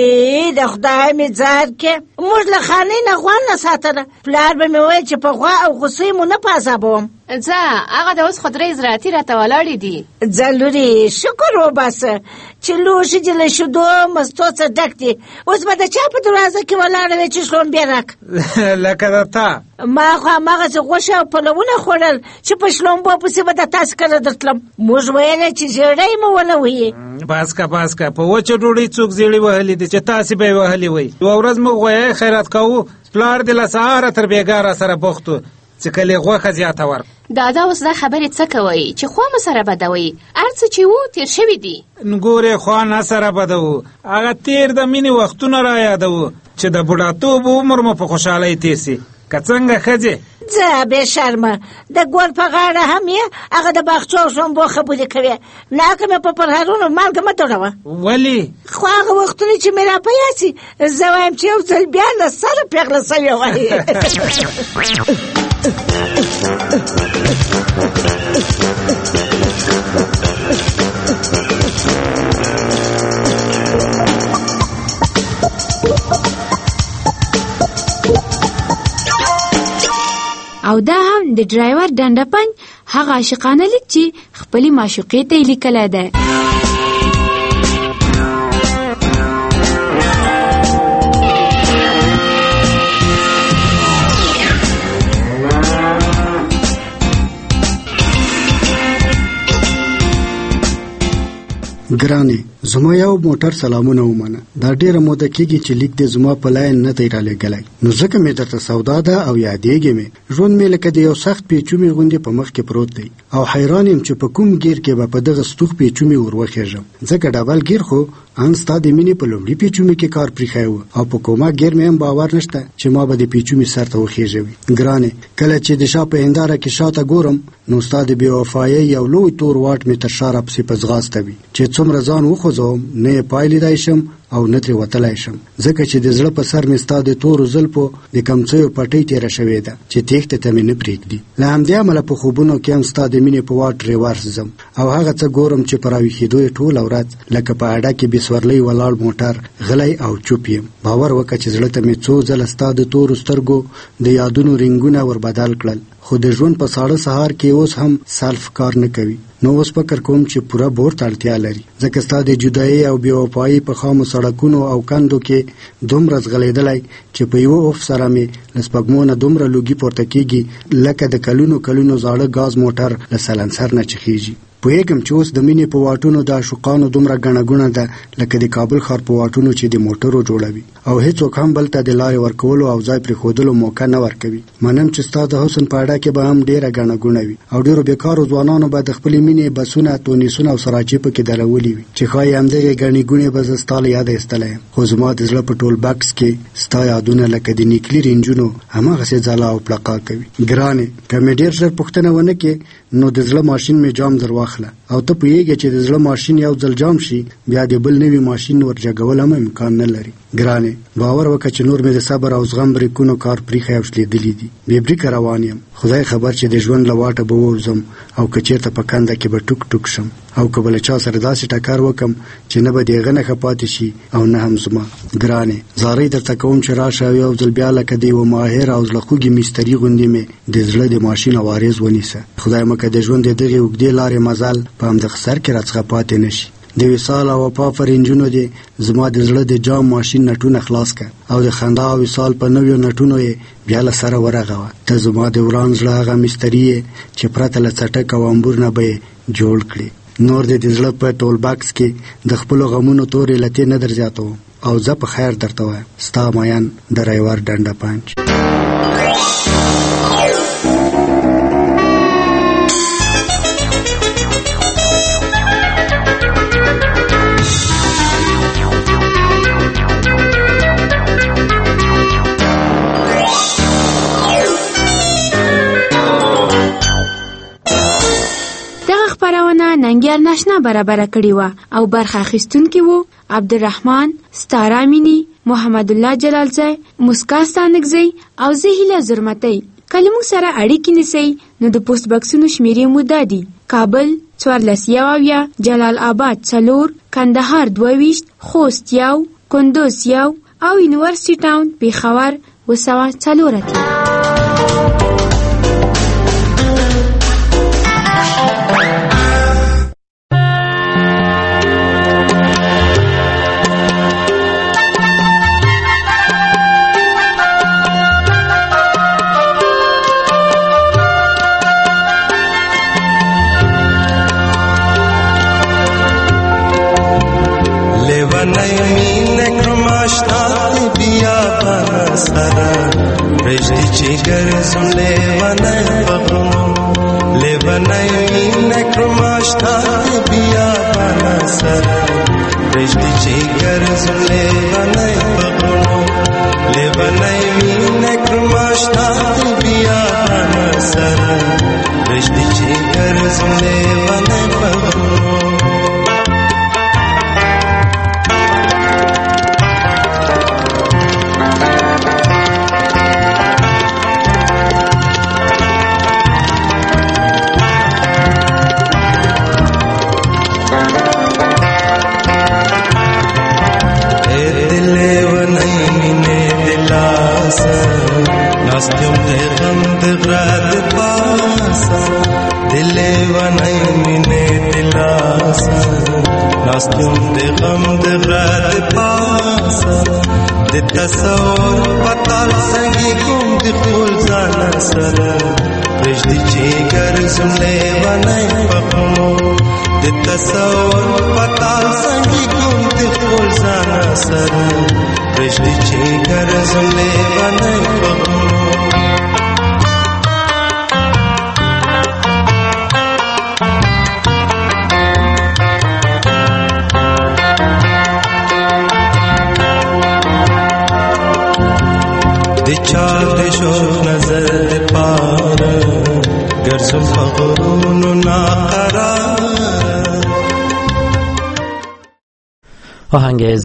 وی د خدای مې ځار کې موږ له خانې نه غوا نه ساتله، پلار به مې ویل چې په غوا او غوسۍ مو نه په عذابوم. ځه، هغه د اوس خو درې زراعتي راته ولاړې دي. ځه لورې، شکر وباسه چې لوښي دې له شیدو مستو څخه ډک دي. اوس به د چا په دروازه کې ولاړه وې چې شلومبې راک لکه د تا ما خو هماغسې غوښه او پلونه خوړل چې په شلومبو پسې به د تاسې کله درتلم. موږ ویلی چې زیړی مو ونه وهي. بس که په وچه ډوډۍ څوک زیړی وهلي دي چې تاسې به یې وهلي وئ. یوه ورځ موږ غویی خیرات کوو، پلار دې له سهاره تر بېګا را سره بوخت و چې کلې غوښه زیاته ورک. دادا اوس دا خبرې څه کوئ چې خوا مو سره بدوئ؟ هر څه چې وو تېر شوي دي. نګورې خوا نه سره بدوو، هغه تېر د مینې وختونه را یادوو چې د بوډاتوب عمر مو په خوشحالۍ تېر سي. که څنګه ښځې ځه بې شرمه د ګل په غاړه هم یې هغه د باغچو او شلومبو خبرې کوې. ناکه مې په پرهرونو مالګه مه توړوه. ولې؟ خو هغه وختونه چې مې را په یاد سي زه وایم چې یو ځل بیا له سره پېغله سوې وای. او دا هم د ډرایور ډنډه پنج هغه عاشقانه لیک چې خپلې معشوقې ته یې لیکلی دی. ګرانې زما یو موټر سلامونه ومنه. دا ډیره موده کېږي چې لیک دې زما په لاین نه دی رالیږلی، نو ځکه مې درته سودا ده او یادېږي مې. ژوند مې لکه د یو سخت پیچومې غوندې په مخ کې پروت دی او حیران یم چې په کوم ګیر کې به په دغه ستوغ پیچومې ور وخېږم. ځکه ډبل ګیر خو ان ستا د مینې په لومړي پیچومې کې کار پرېښی و او په کومه ګیر مې هم باور نشته چې ما به د پیچومې سر ته وخېژوي. ګرانې کله چې د شا په هنداره کې شاته ګورم نو ستا د بې وفایۍ یو لوی تور واټ مې تر شا راپسې په ځغاسته وي چې څومره ځان وخوځوم نه یې پای لیدای شم او نه ترې وتلی شم، ځکه چې د زړه په سر مې ستا د تورو زلفو د کمڅیو پټۍ تېره شوې ده چې تېښته ته مې نه پرېږدي. له همدې امله په خوبونو کې هم ستا د مینې په واټ ریورس ځم او هغه څه ګورم چې په راویښېدو یې ټوله ورځ لکه په اډه کې بې سورلۍ ولاړ موټر غلی او چوپ یم. باور وکړه چې زړه ته مې څو ځله ستا د تورو سترګو د یادونو رنګونه ور بدل کړل، خو د ژوند په ساړه سهار کې اوس هم سلف کار نه کوي. نو اوس فکر کوم چې پوره بور ته اړتیا لري، ځکه ستا د جدایۍ او بې وفایۍ په خامو سړکونو او کندو کې دومره ځغلېدلی چې په یوه اوف سره مې له سپږمو نه دومره لوګي پورته کېږي لکه د کلونو کلونو زاړه ګاز موټر له سلنسر نه چخېږي. پوهېږم چې اوس د مینې په واټونو د عاشقانو دومره ګڼه ګوڼه ده لکه د کابل ښار په واټونو چې د موټرو جوړوي او هېڅوک هم بل ته د لارې ورکولو او ځای پرېښودلو موقع نه ورکوي. منم چې ستا د حسن په اډه کې به هم ډېره ګڼه ګوڼه وي او ډېرو بېکارو ځوانانو به د خپلې مینې بسونه، تونیسونه او سراچې پکې درولي وي چې ښایي همدغې ګڼې ګوڼې به زه ستا له یاده ایستلی یم. خو زما د زړه په ټول بکس کې ستا یادونه لکه د نیکلي رنجونو هماغسې ځلا او پلقا کوي. ګرانې که مې ډېر ژر پوښتنه ونه کړې نو د زړه ماشین مې جام در واخله او ته پوهېږې چې د زړه ماشین یو ځل جام شي بیا د بل نوي ماشین ورجګول هم امکان نه لري. ګرانې باور وکړه چې نور مې د صبر او زغم بریکونو کار پرېښی او شلېدلي دي. بې بریکه روان یم، خدای خبر چې د ژوند له واټه به ووځم او که چېرته په کنده کې به ټوک ټوک شم او که به له چا سره داسې ټکر وکم چې نه به د هغه نښه پاتې شي او نه هم زما. ګرانې زارۍ درته کوم چې راشه او یو ځل بیا لکه د یوه ماهر او زړه خوږې مستري غوندې مې د زړه د ماشین اوارېز ونیسه. خدای مکه د ژوند د دغې اوږدې لارې مزل په همدغه سر کې راڅخه پاتې نه شي. د وصال او وفا فرنجونو دې زما د زړه د جام ماشین نټونه خلاص کړه او د خندا او وصال په نویو نټونو یې بیا له سره ورغوه. ته زما د وران زړه هغه مستري یې چې پرته له څټک او امبور نه به یې جوړ کړي. نور دې د زړه په ټول باکس کې د خپلو غمونو تورې لتې نه در زیاتوم او زه په خیر درته وایم. ستا مین ډرایور ډنډه پنج. ننګیال ناشنا برابره کړې وه او برخه اخیستونکي وو عبدالرحمن، ستاره مینی، محمد الله جلالزی، مسکا ستانکزی او زه هیله زرمتی. کله موږ سره اړیکې نیسئ نو د پوسټ بکسونو شمیرې مو دا دي: کابل 1470، جلال آباد 4، کندهار 22، خوست 1، کندوز 1 او یونیورسټي ټاون پیښور 204. رشدی چیگر زنده ونای بغم لبنای نکرماشتا بیا بنا سر رشدی چیگر زنده ونای بغم لبنای نکرماشتا بیا بنا سر رشدی چیگر زنده ونای بغم ناستم دے غم دے غراد پاسا دلے ونائی مینے دلاسا ناستم دے غم دے غراد پاسا دے تصور پتال سنگی کم دے خول زانا سر رجدی چیگر زملے ونائی پخمو دے تصور پتال سنگی کم دے خول زانا سر رجدی چیگر زملے ونائی پخمو چاہت شوق نظر پار گرزم فغرون ناقرار. آهنگ